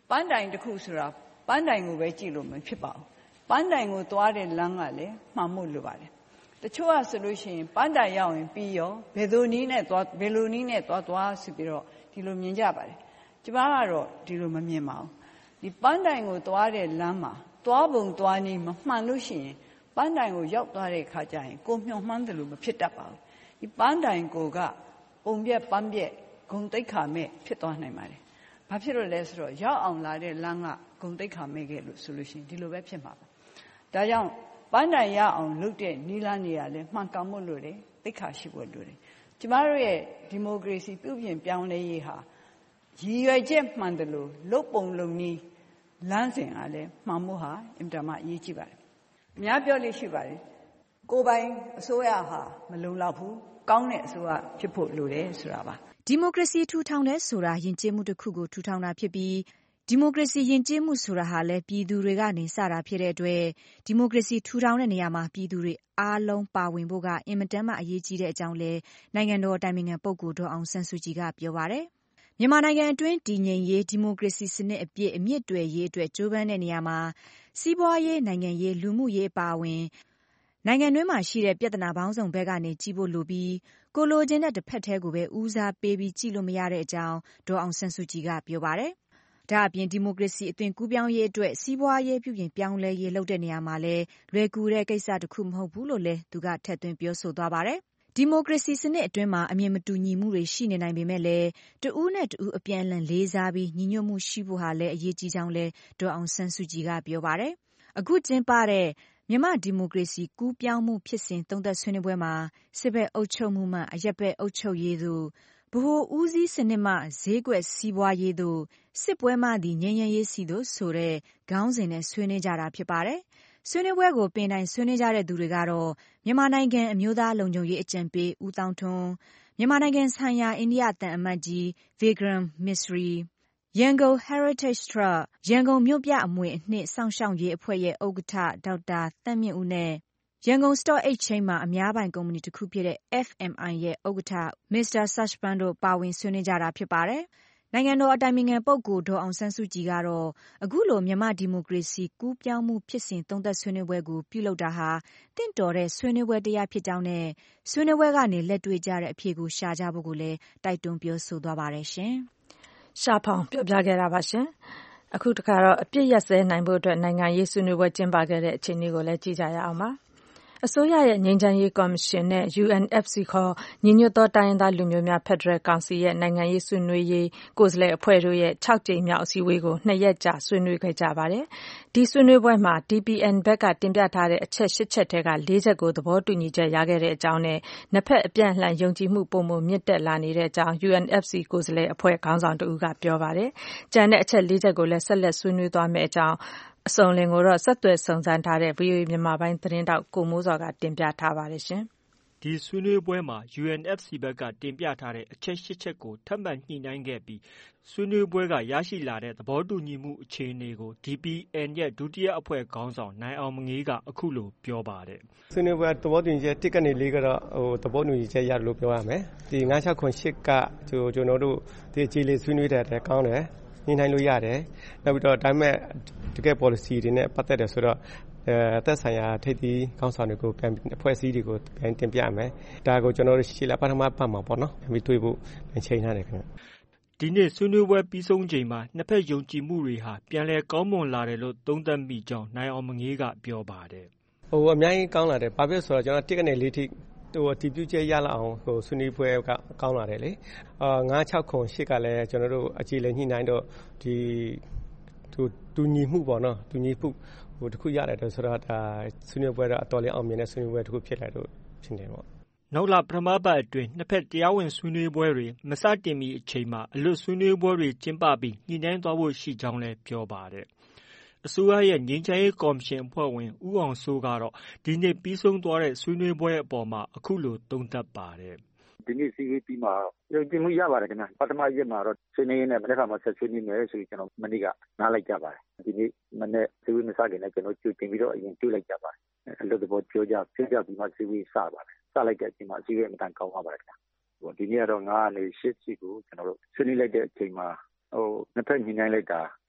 ပန်းတိုင်တစ်ခုဆိုတာပန်းတိုင်ကိုပဲကြည့်လို့မဖြစ်ပါဘူးပန်းတိုင်ကိုသွားတဲ့လမ်းကလည်းမှန်မှုလိုပါတယ်တချို့ကဆိုလို့ရှိရင်ပန်းတိုင်ရောက်ရင်ပြီးရောဘယ်လိုနည်းနဲ့သွားဘယ်လိုနည်းနဲ့သွားသွားဆိုပြီးတော့ဒီလိုမြင်ကြပါတယ်ကျမကတော့ဒီလိုမမြင်ပါဘူးဒီပန်းတိုင်ကိုသွားတဲ့လမ်းမှာသွားပုံသွားနည်းမမှန်လို့ရှိရင်ပန်းတိုင်ကိုရောက်သွားတဲ့အခါကျရင်ကိုမျှော်မှန်းတယ်လို့မဖြစ်တတ်ပါဘူးဒီပန်းတိုင်ကိုကပုံပြက်ပန်းပြက်ဂုံတိတ်ခါမဲ့ဖြစ်သွားနိုင်ပါတယ်ဘာဖြစ်လို့လဲဆိုတော့ရောက်အောင်လာတဲ့လမ်းကဂုံတိတ်ခါမဲ့ခဲ့လို့ဆိုလို့ရှိရင်ဒီလိုပဲဖြစ်မှာပါဒါကြောင့်ပန်းတိုင်ရအောင်လုပ်တဲ့နီလန်းနေရလဲမှန်ကန်မှုလို့တယ်တိတ်ခါရှိဖို့လိုတယ်ကျမတို့ရဲ့ဒီမိုကရေစီပြုပြင်ပြောင်းလဲရေးဟာရည်ရွယ်ချက်မှန်တယ်လို့လုပ်ပုံလုပ်နည်းလမ်းစဉ်အားလည်းမှန်မှုဟာအင်တာမအရေးကြီးပါတယ်အများပြောလို့ရှိပါတယ်ကိုယ်ပိုင်အစိုးရဟာမလုံလောက်ဘူးကောင်းတဲ့အစိုးရဖြစ်ဖို့လိုတယ်ဆိုတာပါဒီမိုကရေစီထူထောင်တဲ့ဆိုတာယဉ်ကျေးမှုတစ်ခုကိုထူထောင်တာဖြစ်ပြီးဒီမိုကရေစီယဉ်ကျေးမှုဆိုတာဟာလည်းပြည်သူတွေကနေစတာဖြစ်တဲ့အတွက်ဒီမိုကရေစီထူထောင်တဲ့နေရာမှာပြည်သူတွေအားလုံးပါဝင်ဖို့ကအင်မတန်မှအရေးကြီးတဲ့အကြောင်းလဲနိုင်ငံတော်တိုင်ပင်ခံပုဂ္ဂိုလ်ဒေါ်အောင်ဆန်းစုကြည်ကပြောပါတယ်မြန်မာနိုင်ငံအတွင်းတည်ငြိမ်ရေးဒီမိုကရေစီစနစ်အပြည့်အမြင့်တွယ်ရေးအတွက်ကြိုးပမ်းတဲ့နေရာမှာစီးပွားရေးနိုင်ငံရေးလူမှုရေးအပါအဝင်နိုင်ငံတွင်းမှာရှိတဲ့ပြဿနာပေါင်းစုံဘက်ကနေကြည့်ဖို့လိုပြီးကိုလိုချင်တဲ့တစ်ဖက်တည်းကိုပဲဦးစားပေးပြီးကြည့်လို့မရတဲ့အကြောင်းဒေါ်အောင်ဆန်းစုကြည်ကပြောပါတယ်။ဒါအပြင်ဒီမိုကရေစီအသွင်ကူးပြောင်းရေးအတွက်စီးပွားရေးပြုပြင်ပြောင်းလဲရေးလုပ်တဲ့နေရာမှာလည်းလွယ်ကူတဲ့ကိစ္စတစ်ခုမဟုတ်ဘူးလို့လည်းသူကထည့်သွင်းပြောဆိုသွားပါတယ်။ဒီမိုကရေစီစနစ်အတွင်းမှာအမြင်မတူညီမှုတွေရှိနေနိုင်ပေမဲ့လည်းတဦးနဲ့တဦးအပြန်အလှန်လေးစားပြီးညီညွတ်မှုရှိဖို့ဟာလည်းအရေးကြီးကြောင်းလည်းဒေါ်အောင်ဆန်းစုကြည်ကပြောပါတယ်။အခုကျင်းပတဲ့မြန်မာဒီမိုကရေစီကူးပြောင်းမှုဖြစ်စဉ်သုံးသပ်ဆွေးနွေးပွဲမှာစစ်ဘက်အုပ်ချုပ်မှုမှအရပ်ဘက်အုပ်ချုပ်ရေးသို့ဗဟိုဦးစီးစနစ်မှဈေးကွက်စီးပွားရေးသို့စစ်ပွဲမှသည်ငြိမ်းချမ်းရေးစီသို့ဆိုတဲ့ခေါင်းစဉ်နဲ့ဆွေးနွေးကြတာဖြစ်ပါတယ်။ဆွေးနွေးပွဲကိုပင်တိုင်ဆွေးနွေးကြတဲ့သူတွေကတော့မြန်မာနိုင်ငံအမျိုးသားလုံခြုံရေးအကြံပေးဦးသောင်းထွန်းမြန်မာနိုင်ငံဆိုင်ရာအိန္ဒိယသံအမတ်ကြီး Vikram Misriရန်ကုန် Heritage Trust ရန်ကုန်မြို့ပြအမွေအနှစ်စောင့်ရှောက်ရေးအဖွဲ့ရဲ့ဥက္ကဋ္ဌဒေါက်တာသန်းမြင့်ဦးနဲ့ရန်ကုန် Stock Exchange မှာအများပိုင်ကုမ္ပဏီတစ်ခုဖြစ်တဲ့ F M I ရဲ့ဥက္ကဋ္ဌ Mr. Sachpan တို့ပါဝင်ဆွေးနွေးကြတာဖြစ်ပါတယ်။နိုင်ငံတော်အတိုင်ပင်ခံပုဂ္ဂိုလ်ဒေါ်အောင်ဆန်းစုကြည်ကတော့အခုလိုမြန်မာဒီမိုကရေစီကူးပြောင်းမှုဖြစ်စဉ်သုံးသပ်ဆွေးနွေးပွဲကိုပြုလုပ်တာဟာတင့်တော်တဲ့ဆွေးနွေးပွဲတရားဖြစ်ကြောင်းနဲ့ဆွေးနွေးပွဲကနေလက်တွေ့ကြတဲ့အဖြေကိုရှာကြဖို့ကိုလည်းတိုက်တွန်းပြောဆိုသွားပါတယ်ရှင်။ရှာဖောင်ပြောပြခဲ့တာပါရှင်။အခုတခါတော့အပြစ်ရက်စဲနိုင်ဖို့အတွက်နိုင်ငံရေးဆွေးနွေးပွဲကျင်းပခဲ့တဲ့အခြေအနေကိုလည်းကြည့်ကြရအောင်ပါ။အစိုးရရဲ့ငြိမ်းချမ်းရေးကော်မရှင်နဲ့ U N F C ခေါ်ညီညွတ်သောတိုင်းရင်းသားလူမျိုးများဖက်ဒရယ်ကောင်စီရဲ့နိုင်ငံရေးဆွေးနွေးရေးကိုယ်စားလှယ်အဖွဲ့တို့ရဲ့၆ကြိမ်မြောက်အစည်းအဝေးကိုနှစ်ရက်ကြာဆွေးနွေးခဲ့ကြပါတယ်။ဒီဆွေးနွေးပွဲမှာ D P N ဘက်ကတင်ပြထားတဲ့အချက်၈ချက်ထဲက၄ချက်ကိုသဘောတူညီချက်ရခဲ့တဲ့အကြောင်းနဲ့နှစ်ဖက်အပြန်အလှန်ယုံကြည်မှုပိုမိုမြင့်တက်လာနေတဲ့အကြောင်း U N F C ကိုယ်စားလှယ်အဖွဲ့ခေါင်းဆောင်တဦးကပြောပါတယ်။ကျန်တဲ့အချက်၄ချက်ကိုလည်းဆက်လက်ဆွေးနွေးသွားမယ့်အကြောင်းအစုံလင်ကိုတော့ဆက်သွယ်စုံစမ်းထားတဲ့ V O A မြန်မာပိုင်းသတင်းတောက်ကိုမိုးစောကတင်ပြထားပါတယ်ရှင်။ဒီဆွေးနွေးပွဲမှာ U N F C ဘက်ကတင်ပြထားတဲ့အချက်၈ချက်ကိုထပ်မံညှိနှိုင်းခဲ့ပြီးဆွေးနွေးပွဲကရရှိလာတဲ့သဘောတူညီမှုအခြေအနေကို D P N ရဲ့ဒုတိယအဖွဲ့ခေါင်းဆောင်နိုင်အောင်မငေးကအခုလိုပြောပါတယ်။ဆွေးနွေးပွဲသဘောတူညီချက်တစ်ကနေလေးကတော့ဟိုသဘောတူညီချက်ရတယ်လို့ပြောရမယ်။ဒီ၅၆ခု၈ကကျွန်တော်တို့ဒီအခြေလေးဆွေးနွေးတဲ့ကောင်းတယ်။ညှိနှိုင်းလို့ရတယ်။နောက်ပြီးတော့ဒါပေမဲ့တကယ် policy တွေနဲ့ပတ်သက်တယ်ဆိုတော့အဲသက်ဆိုင်ရာထိပ်သီးခေါင်းဆောင်တွေကိုပြန်အဖွဲ့အစည်းတွေကိုပြန်တင်ပြမယ်။ဒါကိုကျွန်တော်တို့ရှေ့လာပထမပတ်မှာပေါ့နော်။ပြန်ပြီးတွေ့ဖို့ချိန်ထားတယ်ခင်ဗျ။ဒီနေ့ဆွေးနွေးပွဲပြီးဆုံးချိန်မှာနှစ်ဖက်ယုံကြည်မှုတွေဟာပြန်လည်ကောင်းမွန်လာတယ်လို့သုံးသပ်မိကြောင်းနိုင်အောင်မငေးကပြောပါတယ်။ဟိုအများကြီးကောင်းလာတယ်။ဘာဖြစ်ဆိုတော့ကျွန်တော်တစ်ကနေလေးထိဟိုတီးပြည့်ကျရလာအောင်ဟိုဆွေးနွေးပွဲကကောင်းလာတယ်လေအာ၅၆ခု၈ကလည်းကျွန်တော်တို့အခြေလည်ညှိနှိုင်းတော့ဒီသူတူညီမှုပေါ့နော်တူညီမှုဟိုတခုရတယ်ဆိုတော့ဒါဆွေးနွေးပွဲတော့အတော်လေးအောင်မြင်တဲ့ဆွေးနွေးပွဲတစ်ခုဖြစ်လာတော့ဖြစ်နေပေါ့နောက်လာပထမပတ်အတွင်းနှစ်ဖက်တရားဝင်ဆွေးနွေးပွဲတွေမစတင်မီအချိန်မှာအလွတ်ဆွေးနွေးပွဲတွေကျင်းပပြီးညှိနှိုင်းသွားဖို့ရှိကြောင်းလည်းပြောပါတယ်အစိုးရရဲ့ငြိမ်းချမ်းရေးကော်မရှင်အဖွဲ့ဝင်ဦးအောင်စိုးကတော့ဒီနေ့ပြီးဆုံးသွားတဲ့ဆွေးနွေးပွဲအပေါ်မှာအခုလိုသုံးသပ်ပါတယ်ဒီနေ့စီးရီးပြီးမှာယုံကြည်မှုရပါတယ်ခင်ဗျပထမရက်မှာတော့ဆွေးနွေးရင်းနဲ့မနေ့ကမှဆက်ဆွေးနွေးမယ်ဆိုပြီးကျွန်တော်မနေ့ကနားလိုက်ကြပါတယ်ဒီနေ့မနေ့ဆွေးနွေးမစခင်နဲ့ကျွန်တော်ကြိုတင်ပြီးတော့အရင်တွေ့လိုက်ကြပါတယ်အလုပ်သဘောပြောကြပြောကြပြီးမှဆွေးနွေးစပါတယ်စလိုက်တဲ့အချိန်မှာအစည်းအဝေးအမှန်တန်ကောင်းသွားပါတယ်ခင်ဗျဟိုဒီနေ့ကတော့ငါးကနေရှစ်စီကိုကျွန်တော်တို့ဆွေးနွေးလိုက်တဲ့အချိန်မှာဟိုနှစ်ဖက်ညီနိုင်လိုက်တာ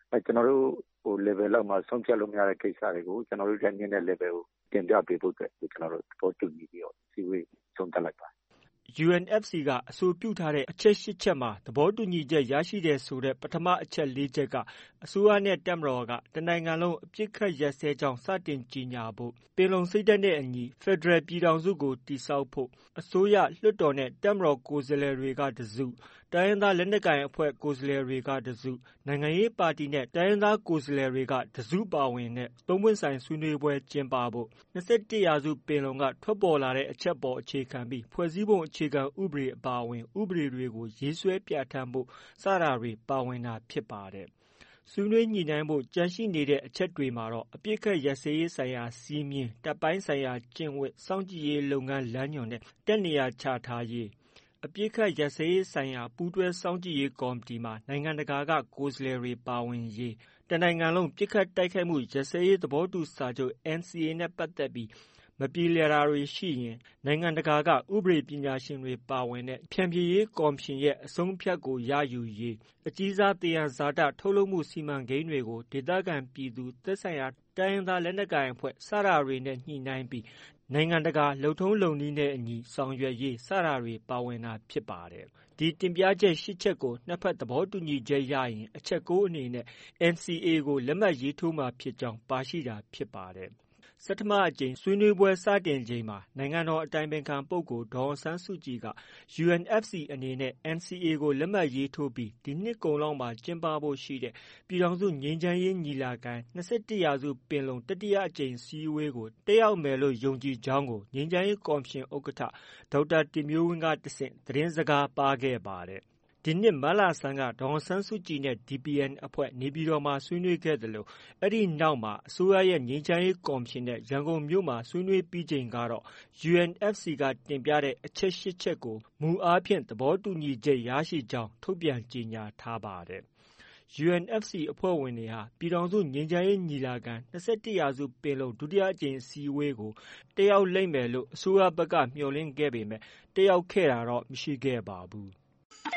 ကျွန်တော်တို့ဟို level လောက်မှာဆုံးဖြတ်လို့မရတဲ့ကိစ္စတွေကိုကျွန်တော်တို့တိုင်းမြင့်တဲ့ level ကိုတင်ပြပေးဖို့အတွက်ကျွန်တော်တို့သဘောတူညီပြီးတော့စီဝေးဆုံးဖြတ်လိုက်ပါတယ်ယူအန်အက်ဖ်စီ ကအဆိုပြုထားတဲ့အချက်ရှစ်ချက်မှာသဘောတူညီချက်ရရှိတယ်ဆိုတဲ့ပထမအချက်လေးချက်ကအစိုးရနဲ့တပ်မတော်ကတနိုင်ငံလုံးအပြစ်ခတ်ရပ်စဲကြောင်းစတင်ကြီးညာဖို့ပင်လုံစိတ်ဓာတ်နဲ့အညီဖက်ဒရယ်ပြည်ထောင်စုကိုတည်ဆောက်ဖို့အစိုးရလွှတ်တော်နဲ့တပ်မတော်ကိုယ်စားလှယ်တွေကတစုတိုင်းရင်းသားလက်နက်ကိုင်အဖွဲ့ကိုယ်စားလှယ်တွေကတစုနိုင်ငံရေးပါတီနဲ့တိုင်းရင်းသားကိုယ်စားလှယ်တွေကတစုပါဝင်တဲ့သုံးပွင့်ဆိုင်ဆွေးနွေးပွဲကျင်းပဖို့၂၁ရာစုပင်လုံကထွက်ပေါ်လာတဲ့အချက်ပေါ်အခြေခံပြီးဖွဲ့စည်းပုံအခြေခံဥပဒေအပါအဝင်ဥပဒေတွေကိုရေးဆွဲပြဋ္ဌာန်းဖို့စတာတွေပါဝင်တာဖြစ်ပါတယ်။ဆွေးနွေးညှိနှိုင်းဖို့ကြန့်ရှိနေတဲ့အချက်တွေမှာတော့အပြစ်ခတ်ရပ်စဲရေးဆိုင်ရာစီးမြင်တပ်ပိုင်းဆိုင်ရာကျင့်ဝတ်စောင့်ကြည့်ရေးလုပ်ငန်းလမ်းညွှန်နဲ့တက်နေရာချထားရေးအပြစ်ခတ်ရပ်စဲရေးဆိုင်ရာပူးတွဲစောင့်ကြည့်ရေးကော်မတီမှာနိုင်ငံတကာကကိုယ်စားလှယ်တွေပါဝင်ရေးတနိုင်ငံလုံးပြစ်ခတ်တိုက်ခိုက်မှုရပ်စဲရေးသဘောတူစာချုပ် အန်စီအေ နဲ့ပတ်သက်ပြီးမပြေလည်တာတွေရှိရင်နိုင်ငံတကာကဥပဒေပညာရှင်တွေပါဝင်တဲ့ဖြန့်ဖြေရေးကော်မရှင်ရဲ့အဆုံးအဖြတ်ကိုရယူရေးအကြီးစားသယံဇာတထုတ်လုပ်မှုစီမံကိန်းတွေကိုဒေသခံပြည်သူသက်ဆိုင်ရာတိုင်းရင်းသားလက်နက်ကိုင်အဖွဲ့စတာတွေနဲ့ညှိနှိုင်းပြီးနိုင်ငံတကာလုပ်ထုံးလုပ်နည်းနဲ့အညီဆောင်ရွက်ရေးစတာတွေပါဝင်တာဖြစ်ပါတယ်။ဒီတင်ပြချက်ရှစ်ချက်ကိုနှစ်ဖက်သဘောတူညီချက်ရရင်အချက်ကိုအနေနဲ့ အန်စီအေ ကိုလက်မှတ်ရေးထိုးမှာဖြစ်ကြောင်းပါရှိတာဖြစ်ပါတယ်။ဆဌမအကြိမ်ဆွေးနွေးပွဲစတင်ချိန်မှာနိုင်ငံတော်အတိုင်ပင်ခံပုဂ္ဂိုလ်ဒေါ်အောင်ဆန်းစုကြည်က ယူအန်အက်ဖ်စီ အနေနဲ့ အန်စီအေ ကိုလက်မှတ်ရေးထိုးပြီးဒီနှစ်ကုန်လောက်မှာကျင်းပဖို့ရှိတဲ့ပြည်ထောင်စုငြိမ်းချမ်းရေးညီလာခံ၂၁ရာစုပင်လုံတတိယအကြိမ်စည်းဝေးကိုတက်ရောက်မယ်လို့ယုံကြည်ကြောင်းကိုငြိမ်းချမ်းရေးကော်မရှင်ဥက္ကဋ္ဌဒေါက်တာတင်မျိုးဝင်းကတဆင့်သတင်းစကားပါခဲ့ပါတယ်။ဒီနှစ်မတ်လဆန်းကဒေါ်အောင်ဆန်းစုကြည်နဲ့ ဒီပီအန် အဖွဲ့နေပြည်တော်မှာဆွေးနွေးခဲ့သလိုအဲ့ဒီနောက်မှာအစိုးရရဲ့ငြိမ်းချမ်းရေးကော်မရှင်နဲ့ရန်ကုန်မြို့မှာဆွေးနွေးပြီးချိန်ကတော့ ယူအန်အက်ဖ်စီ ကတင်ပြတဲ့အချက်ရှစ်ချက်ကိုမူအားဖြင့်သဘောတူညီချက်ရရှိကြောင်းထုတ်ပြန်ကြေညာထားပါတယ်။ ယူအန်အက်ဖ်စီ အဖွဲ့ဝင်တွေဟာပြည်ထောင်စုငြိမ်းချမ်းရေးညီလာခံ၂၁ရာစုပင်လုံဒုတိယအကြိမ်အစည်းအဝေးကိုတက်ရောက်လိမ့်မယ်လို့အစိုးရဘက်ကမျှော်လင့်ခဲ့ပေမဲ့တက်ရောက်ခဲ့တာတော့မရှိခဲ့ပါဘူး။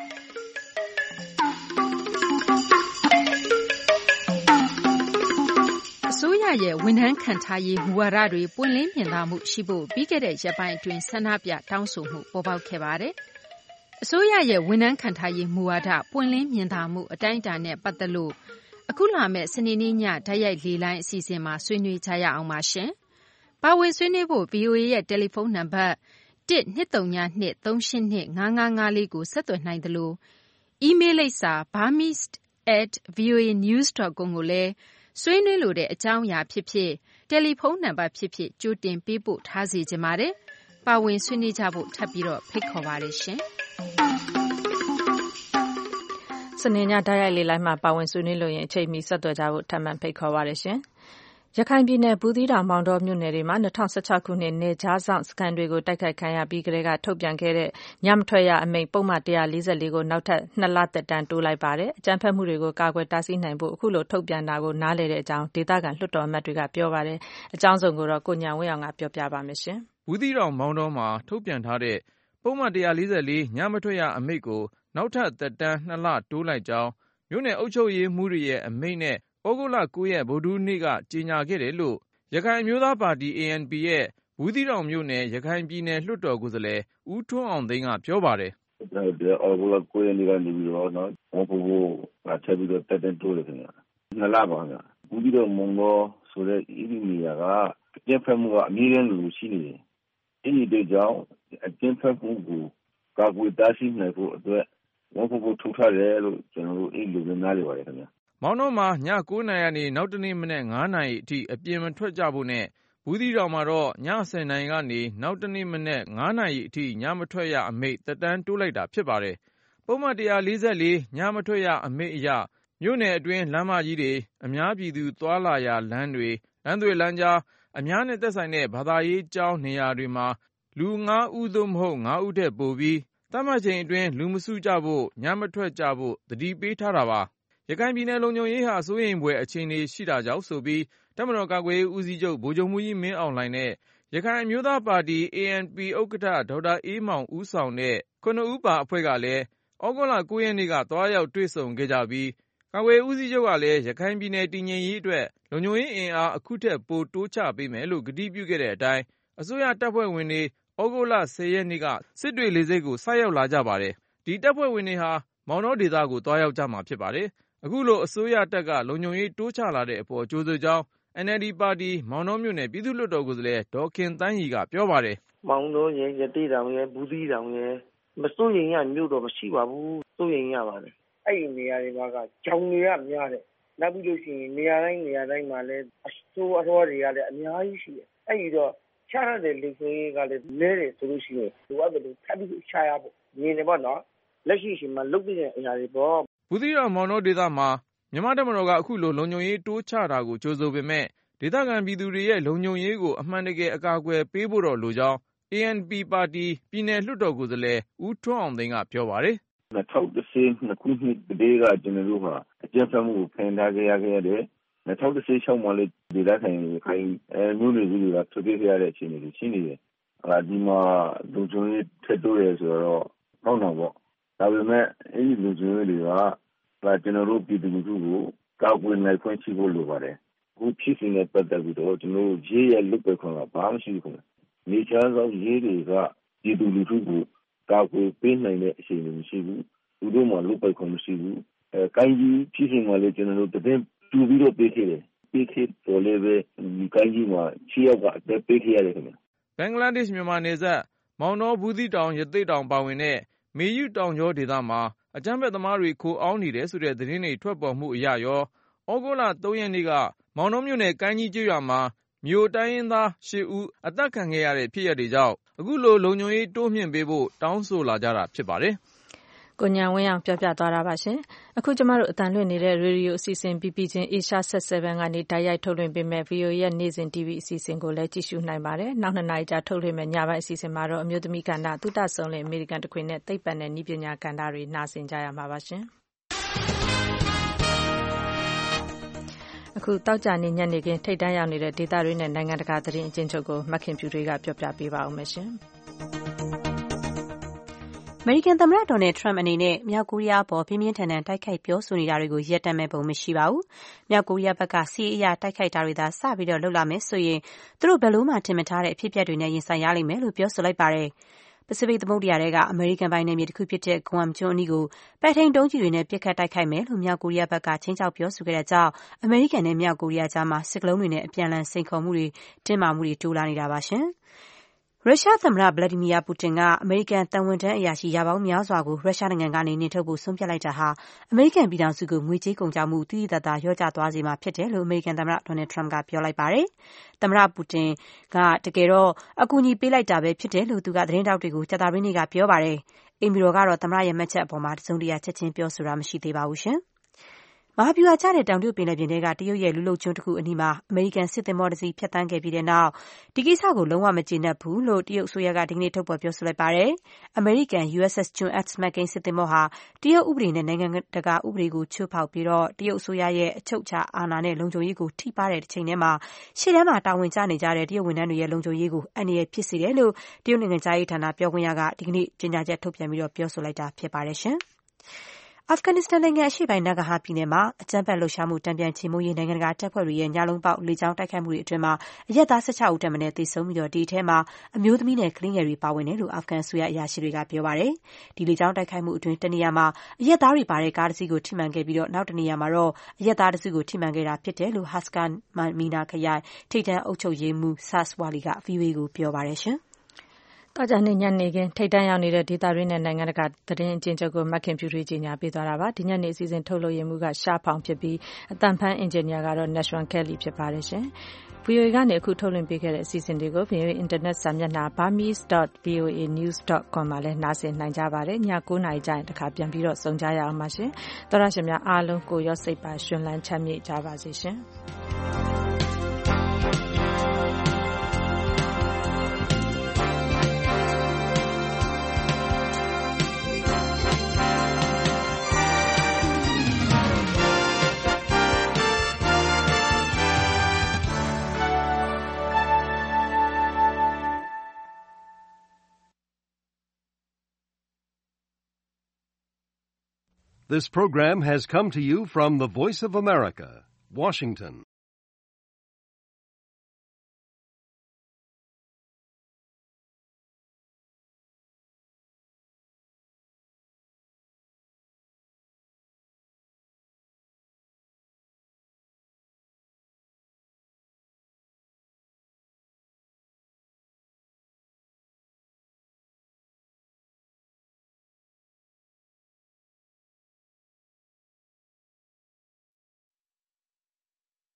အစိုးရရဲ့ဝန်ထမ်းခန့်ထားရေးမူဝါဒတွေပွင့်လင်းမြင်သာမှုရှိဖို့ပြီးခဲ့တဲ့ရက်ပိုင်းအတွင်းဆန္ဒပြတောင်းဆိုမှုပေါ်ပေါက်ခဲ့ပါတယ်။အစိုးရရဲ့ဝန်ထမ်းခန့်ထားရေးမူဝါဒပွင့်လင်းမြင်သာမှုအတိုင်းအတာနဲ့ပတ်သက်လို့အခုလာမယ့်စနေနေ့ညတိုက်ရိုက်လေလိုင်းအစီအစဉ်မှာဆွေးနွေးကြရအောင်ပါရှင်။ပါဝင်ဆွေးနွေးဖို့ ဗွီအိုအေ ရဲ့တယ်လီဖုန်းနံပါတ်တစ်၂၃ည၂၃၈၂၅၅၅လေးကိုဆက်သွယ်နိုင်သလိုအီးမေးလ်လိပ်စာ burmese at voa news dot com ကိုလည်းဆွေးနွေးလိုတဲ့အကြောင်းအရာဖြစ်ဖြစ်တယ်လီဖုန်းနံပါတ်ဖြစ်ဖြစ်ကြိုတင်ပေးပို့ထားစေချင်ပါတယ်။ပါဝင်ဆွေးနွေးကြဖို့ထပ်ပြီးတော့ဖိတ်ခေါ်ပါတယ်ရှင်။စနေညတိုက်ရိုက်လေလိုင်းမှာပါဝင်ဆွေးနွေးလို့ရင်အချိန်မီဆက်သွယ်ကြဖို့ထပ်မံဖိတ်ခေါ်ပါတယ်ရှင်။ရခိုင်ပြည်နယ်ဘူးသီးတောင်မောင်တောမြို့နယ်တွေမှာ၂၀၁၆ခုနှစ်နယ်ခြားစောင့်စခန်းတွေကိုတိုက်ခိုက်ခံရပြီးကတည်းကထုတ်ပြန်ခဲ့တဲ့ညမထွက်ရအမိန့်ပုဒ်မ၁၄၄ကိုနောက်ထပ်နှစ်လသက်တမ်းတိုးလိုက်ပါတယ်။အကြမ်းဖက်မှုတွေကိုကာကွယ်တားဆီးနိုင်ဖို့အခုလိုထုတ်ပြန်တာကိုနားလည်တဲ့အကြောင်းဒေသခံလွှတ်တော်အမတ်တွေကပြောပါတယ်။အကြောင်းစုံကိုတော့ကိုဉာဏ်ဝင်းအောင်ကပြောပြပါမယ်ရှင်။ဘူးသီးတောင်မောင်တောမှာထုတ်ပြန်ထားတဲ့ပုဒ်မ၁၄၄ညမထွက်ရအမိန့်ကိုနောက်ထပ်သက်တမ်းနှစ်လတိုးလိုက်ကြောင်းမြို့နယ်အုပ်ချုပ်ရေးမှူးတွေရဲ့အမိန့်နဲ့သြဂုတ်လ၉ရက်ဗုဒ္ဓဟူးနေ့ကကြေညာခဲ့တယ်လို့ရခိုင်အမျိုးသားပါတီ အေအန်ပီ ရဲ့ဘူးသီးတောင်မြို့နယ်ရခိုင်ပြည်နယ်လွှတ်တော်ကိုယ်စားလှယ်ဦးထွန်းအောင်သိန်းကပြောပါတယ်။သြဂုတ်လ၉ရက်နေ့ကနေပြီးတော့နော်ဝန်ဖို့ဖို့ထပ်ပြီးတော့တက်တက်တိုးတယ်ခင်ဗျ။နှစ်လပါခင်ဗျ။ဘူးသီးတောင်မောင်တောဆိုတဲ့ဤဒီနေရာကအကျဉ်းဖက်မှုကအမြဲတမ်းလိုရှိနေတယ်။ဒီနေ့ကြောင့်အကျဉ်းဖက်မှုကိုကာကွယ်တားဆီးနိုင်ဖို့အတွက်ဝန်ဖို့ဖို့ထုတ်ထားတယ်လို့ကျွန်တော်တို့အဲ့လိုပဲနားလည်ပါတယ်ခင်ဗျ။မောင်တောမှာည၉နာရီကနေနောက်တနေ့မနက်၅နာရီအထိအပြင်မထွက်ကြဖို့နဲ့ဘူးသီးတောင်မှာတော့ည၁၀နာရီကနေနောက်တနေ့မနက်၅နာရီအထိညမထွက်ရအမိန့်သက်တမ်းတိုးလိုက်တာဖြစ်ပါတယ်။ပုဒ်မ၁၄၄ညမထွက်ရအမိန့်အရမြို့နယ်အတွင်းလမ်းမကြီးတွေအများပြည်သူသွားလာရာလမ်းတွေလမ်းသွယ်လမ်းကြားအများနဲ့သက်ဆိုင်တဲ့ဘာသာရေးကျောင်းနေရာတွေမှာလူ၅ဦးသို့မဟုတ်၅ဦးထက်ပိုပြီးသတ်မှတ်ချိန်အတွင်းလူမစုကြဖို့ညမထွက်ကြဖို့သတိပေးထားတာပါ။ရခိုင်ပြည်နယ်လုံခြုံရေးဟာစိုးရိမ်ဖွယ်အခြေအနေရှိတာကြောင့်ဆိုပြီးတပ်မတော်ကာကွယ်ရေးဦးစီးချုပ်ဗိုလ်ချုပ်မှူးကြီးမင်းအောင်လှိုင်နဲ့ရခိုင်အမျိုးသားပါတီ အေအန်ပီ ဥက္ကဋ္ဌဒေါက်တာအေးမောင်ဦးဆောင်တဲ့ခုနှစ်ဦးပါအဖွဲ့ကလည်းသြဂုတ်လ၉ရက်နေ့ကသွားရောက်တွေ့ဆုံခဲ့ကြပြီးကာကွယ်ဦးစီးချုပ်ကလည်းရခိုင်ပြည်နယ်တည်ငြိမ်ရေးအတွက်လုံခြုံရေးအင်အားအခုထက်ပိုတိုးချပေးမယ်လို့ကတိပြုခဲ့တဲ့အတိုင်းအစိုးရတပ်ဖွဲ့ဝင်တွေဩဂုတ်လဆယ်ရက်နေ့ကစစ်တွေလေဆိပ်ကိုဆိုက်ရောက်လာကြပါတယ်။ဒီတပ်ဖွဲ့ဝင်တွေဟာမောင်တောဒေသကိုတွားရောက်ကြမှာဖြစ်ပါတယ်။အခုလိုအစိုးရတပ်ကလုံခြုံရေးတိုးချလာတဲ့အပေါ်ကြိုဆိုကြောင်း N L D ပါတီမောင်တောမြို့နယ်ပြည်သူ့လွှတ်တော်ကိုယ်စားလှယ်ဒေါ်ခင်သန်းရီကပြောပါတယ်။မောင်တောရဲ့ရတေးတောင်ရဲ့ဘူးသီးတောင်ရဲ့မစိုးရင်ရမြို့တော့မရှိပါဘူး။စိုးရင်ရပါတယ်။အဲ့ဒီနေရာတွေမှာကကြောင်တွေကများတယ်။နောက်ပြီးလို့ရှိရင်နေရာတိုင်းနေရာတိုင်းမှာလည်းအစိုးအတော်တွေကလည်းအများကြီးရှိတယ်။အဲ့ဒီတော့ချရတဲ့လူဆိုရင်ကလည်းလဲတယ်ဆိုလို့ရှိရင်လိုအပ်တယ်လို့ထပ်ပြီးချရဖို့မြင်တယ်ပေါ့နော်။လက်ရှိရှိမှလုပ်ပြတဲ့အရာတွေပေါ့။ဘူးသီးတောင်မောင်တောဒေသမှာမြန်မာတပ်မတော်ကအခုလိုလုံခြုံရေးတိုးချတာကိုကြိုဆိုပေမဲ့ဒေသခံပြည်သူတွေရဲ့လုံခြုံရေးကိုအမှန်တကယ်အကာအကွယ်ပေးဖို့တော့လိုကြောင်း A N P ပါတီပြည်နယ်လွှတ်တော်ကိုယ်စားလှယ်ဦးထွန်းအောင်သိန်းကပြောပါတယ်။၂၀၁၂ခုနှစ်တည်းကကျွန်တော်တို့ဟာအကြမ်းဖက်မှုကိုခံထားကြရခဲ့တဲ့၂၀၁၆မှာလည်းဒေသခံတွေခိုင်အဲမျိုးတွေကြီးတွေကထွက်ပြေးခဲ့ရတဲ့အခြေအနေတွေရှိနေတယ်။အဲဒီမှာလုံခြုံရေးထက်တိုးရဲဆိုတော့ကောင်းတာပေါ့။ဒါပေမဲ့အဲဒီလုံခြုံရေးတွေကကျွန်တော်တို့ပြည်သူလူထုကိုကာကွယ်နိုင်ခွင့်ရှိဖို့လိုပါတယ်။အခုဖြစ်စဉ်နဲ့ပတ်သက်ပြီးတော့ကျွန်တော်တို့ရေးရလွတ်ပဲခွင့်ကဘာမှမရှိဘူးခင်ဗျ။နေချမ်းသောရေးတွေကပြည်သူလူထုကိုကာကွယ်ပေးနိုင်တဲ့အခြေအနေမရှိဘူး။သူတို့မှလွတ်ပဲခွင့်မရှိဘူး။အဲကိုင်းကြီးဖြစ်စဉ်မှာလည်းကျွန်တော်တို့တည်တူပြီးတော့ပေးခဲ့တယ်။ပေးခဲ့တော်လည်းပဲဒီကိုင်းကြီးမှာခြေရောက်ကအသက်ပေးခဲ့ရတယ်ခင်ဗျ။ဘင်္ဂလားဒေ့ရှ်မြန်မာနယ်စပ်မောင်တောဘူးသီးတောင်ရသေ့တောင်ပါဝင်တဲ့မေယုတောင်ကျောဒေသမှာအကြမ်းဖက်သမားတွေခိုအောင်းနေတယ်ဆိုတဲ့သတင်းတွေထွက်ပေါ်မှုအရရောဩဂုတ်လသုံးရက်နေ့ကမောင်တောမြို့နယ်ကိုင်းကြီးကျေးရွာမှာမြို့တိုင်းရင်းသားရှစ်ဦးအသက်ခံခဲ့ရတဲ့ဖြစ်ရပ်တွေကြောင့်အခုလိုလုံခြုံရေးတိုးမြှင့်ပေးဖို့တောင်းဆိုလာကြတာဖြစ်ပါတယ်။ကိုဉာဏ်ဝင်းအောင်ပြောပြသွားတာပါရှင်။အခုကျမတို့အတန်လွှင့်နေတဲ့ရေဒီယိုအစီအစဉ် B B ချင်း Asia Set 7ကနေတိုက်ရိုက်ထုတ်လွှင့်ပေးမဲ့ V O A ရဲ့နေ့စဉ် T V အစီအစဉ်ကိုလည်းကြည့်ရှုနိုင်ပါတယ်။နောက်နှစ်နာရီကြာထုတ်လွှင့်မဲ့ညပိုင်းအစီအစဉ်မှာတော့အမျိုးသမီးကဏ္ဍသုတဆုံလင်အမေရိကန်တခွင်နဲ့သိပ္ပံနဲ့နည်းပညာကဏ္ဍတွေနားဆင်ကြရမှာပါရှင်။အခုတောက်ကြနေညနေခင်းထိတ်တန့်ရောက်နေတဲ့ဒေသတွေနဲ့နိုင်ငံတကာသတင်းအကျဉ်းချုပ်ကိုမခင်ဖြူတွေကပြောပြပေးပါဦးမယ်ရှင်။အမေရိကန်သမ္မတဒေါ်နယ်ထရမ့်အနေနဲ့မြောက်ကိုရီးယားအပေါ်ပြင်းပြင်းထန်ထန်တိုက်ခိုက်ပြောဆိုနေတာတွေကိုရပ်တန့်မဲ့ပုံမရှိပါဘူး။မြောက်ကိုရီးယားဘက်ကစစ်ရေးအရတိုက်ခိုက်တာတွေသာစပြီးတော့လှုပ်လာမယ်ဆိုရင်သူတို့ဘယ်လိုမှထင်မထားတဲ့အဖြစ်အပျက်တွေနဲ့ရင်ဆိုင်ရလိမ့်မယ်လို့ပြောဆိုလိုက်ပါတယ်။ပစိဖိတ်သမုဒ္ဒရာထဲကအမေရိကန်ပိုင်နယ်မြေတစ်ခုဖြစ်တဲ့ Guam ကျွန်းအနီးကိုပဲ့ထိန်းဒုံးကျည်တွေနဲ့ပစ်ခတ်တိုက်ခိုက်မယ်လို့မြောက်ကိုရီးယားဘက်ကခြိမ်းခြောက်ပြောဆိုခဲ့တဲ့ကြောင့်အမေရိကန်နဲ့မြောက်ကိုရီးယားကြားမှာစစ်ကလုံးတွေနဲ့အပြန်အလှန်စိန်ခေါ်မှုတွေတင်းမာမှုတွေတိုးလာနေတာပါရှင်။ရုရှားသမ္မတဗလာဒီမီယာပူတင်ကအမေရိကန်တန်ဝန်ထမ်းအရာရှိရာပေါင်းများစွာကိုရုရှားနိုင်ငံကနေနှင်ထုတ်ဖို့ဆုံးဖြတ်လိုက်တာဟာအမေရိကန်ပြည်ထောင်စုကိုငွေကြေးကုန်ကျမှုတိတိကျကျလျော့ကျသွားစေမှာဖြစ်တယ်လို့အမေရိကန်သမ္မတဒေါ်နယ်ထရမ့်ကပြောလိုက်ပါတယ်။သမ္မတပူတင်ကတကယ်တော့အကူအညီပေးလိုက်တာပဲဖြစ်တယ်လို့သူကသတင်းတောက်တွေကိုကြာသပတေးနေ့ကပြောပါတယ်။အိမ်ဖြူတော်ကတော့သမ္မတရဲ့မှတ်ချက်အပေါ်မှာတစုံတရာချက်ချင်းပြောဆိုတာမရှိသေးပါဘူးရှင်။မဟာဗျူဟာကျတဲ့တောင်တရုတ်ပင်လယ်ပြင်ထဲကတရုတ်ရဲ့လူလုပ်ကျွန်းတစ်ခုအနီးမှာအမေရိကန်စစ်သင်္ဘောတစ်စီးဖြတ်သန်းခဲ့ပြီးတဲ့နောက်ဒီကိစ္စကိုလုံးဝမကျေနပ်ဘူးလို့တရုတ်အစိုးရကဒီကနေ့ထုတ်ဖော်ပြောဆိုလိုက်ပါတယ်။အမေရိကန် U S S John F. McCain စစ်သင်္ဘောဟာတရုတ်ဥပဒေနဲ့နိုင်ငံတကာဥပဒေကိုချိုးဖောက်ပြီးတော့တရုတ်အစိုးရရဲ့အချုပ်အခြာအာဏာနဲ့လုံခြုံရေးကိုထိပါးတဲ့တစ်ချိန်တည်းမှာရှေ့တန်းမှာတာဝန်ကျနေကြတဲ့တရုတ်ဝန်ထမ်းတွေရဲ့လုံခြုံရေးကိုအန္တရာယ်ဖြစ်စေတယ်လို့တရုတ်နိုင်ငံခြားရေးဌာနပြောခွင့်ရကဒီကနေ့ကြေညာချက်ထုတ်ပြန်ပြီးတော့ပြောဆိုလိုက်တာဖြစ်ပါတယ်ရှင်။အာဖဂန်နစ္စတန်နိုင်ငံအရှေ့ပိုင်းနာဂါဟာပြည်နယ်မှာအကြမ်းဖက်လှုပ်ရှားမှုတံပြန်ချေမှုရေးနိုင်ငံတကာတပ်ဖွဲ့တွေရဲ့ညလုံးပေါက်လေကြောင်းတိုက်ခိုက်မှုတွေအတွင်းမှာအရပ်သား၁၆ဦးထက်မနည်းသေဆုံးပြီးတော့ဒီအထဲမှာအမျိုးသမီးနဲ့ကလေးငယ်တွေပါဝင်တယ်လို့အာဖဂန်အစိုးရအရာရှိတွေကပြောပါတယ်။ဒီလေကြောင်းတိုက်ခိုက်မှုအတွင်းတနေရာမှာအရပ်သားတွေပါတဲ့ကားတစ်စီးကိုထိမှန်ခဲ့ပြီးတော့နောက်တနေရာမှာတော့အရပ်သားတစ်စုကိုထိမှန်ခဲ့တာဖြစ်တယ်လို့ဟာစကန်မီနာခရိုင်ထိပ်တန်းအုပ်ချုပ်ရေးမှူးဆာစ်ဝါလီက ဗွီအိုအေကိုပြောပါတယ်ရှင်။တောက်ကြနေညနေခင်းထိတ်တန့်ရောက်နေတဲ့ဒေသတွင်းနဲ့နိုင်ငံတကာသတင်းအကျဉ်းချုပ်ကိုမခင်ဖြူတွေကြီးညာပေးသွားတာပါဒီညနေအစီအစဉ်ထုတ်လို့ရမှုကရှားဖောင်ဖြစ်ပြီးအတန်ဖန်အင်ဂျင်နီယာကတော့ Nashwan Kelly ဖြစ်ပါတယ်ရှင် V O A ကနေအခုထုတ်လွှင့်ပေးခဲ့တဲ့အစီအစဉ်တွေကို V O A အင်တာနက်စာမျက်နှာ burmese dot v o a news dot com မှာလည်းနားဆင်နိုင်ကြပါတယ်ည၉နာရီကျရင်တခါပြန်ပြီးတော့ဆုံကြရအောင်ပါရှင်သောရရှင်များအားလုံးကိုရောစိတ်ပါရှင်လန်းချမ်းမြေ့ကြပါစေရှင် This program has come to you from the Voice of America, Washington.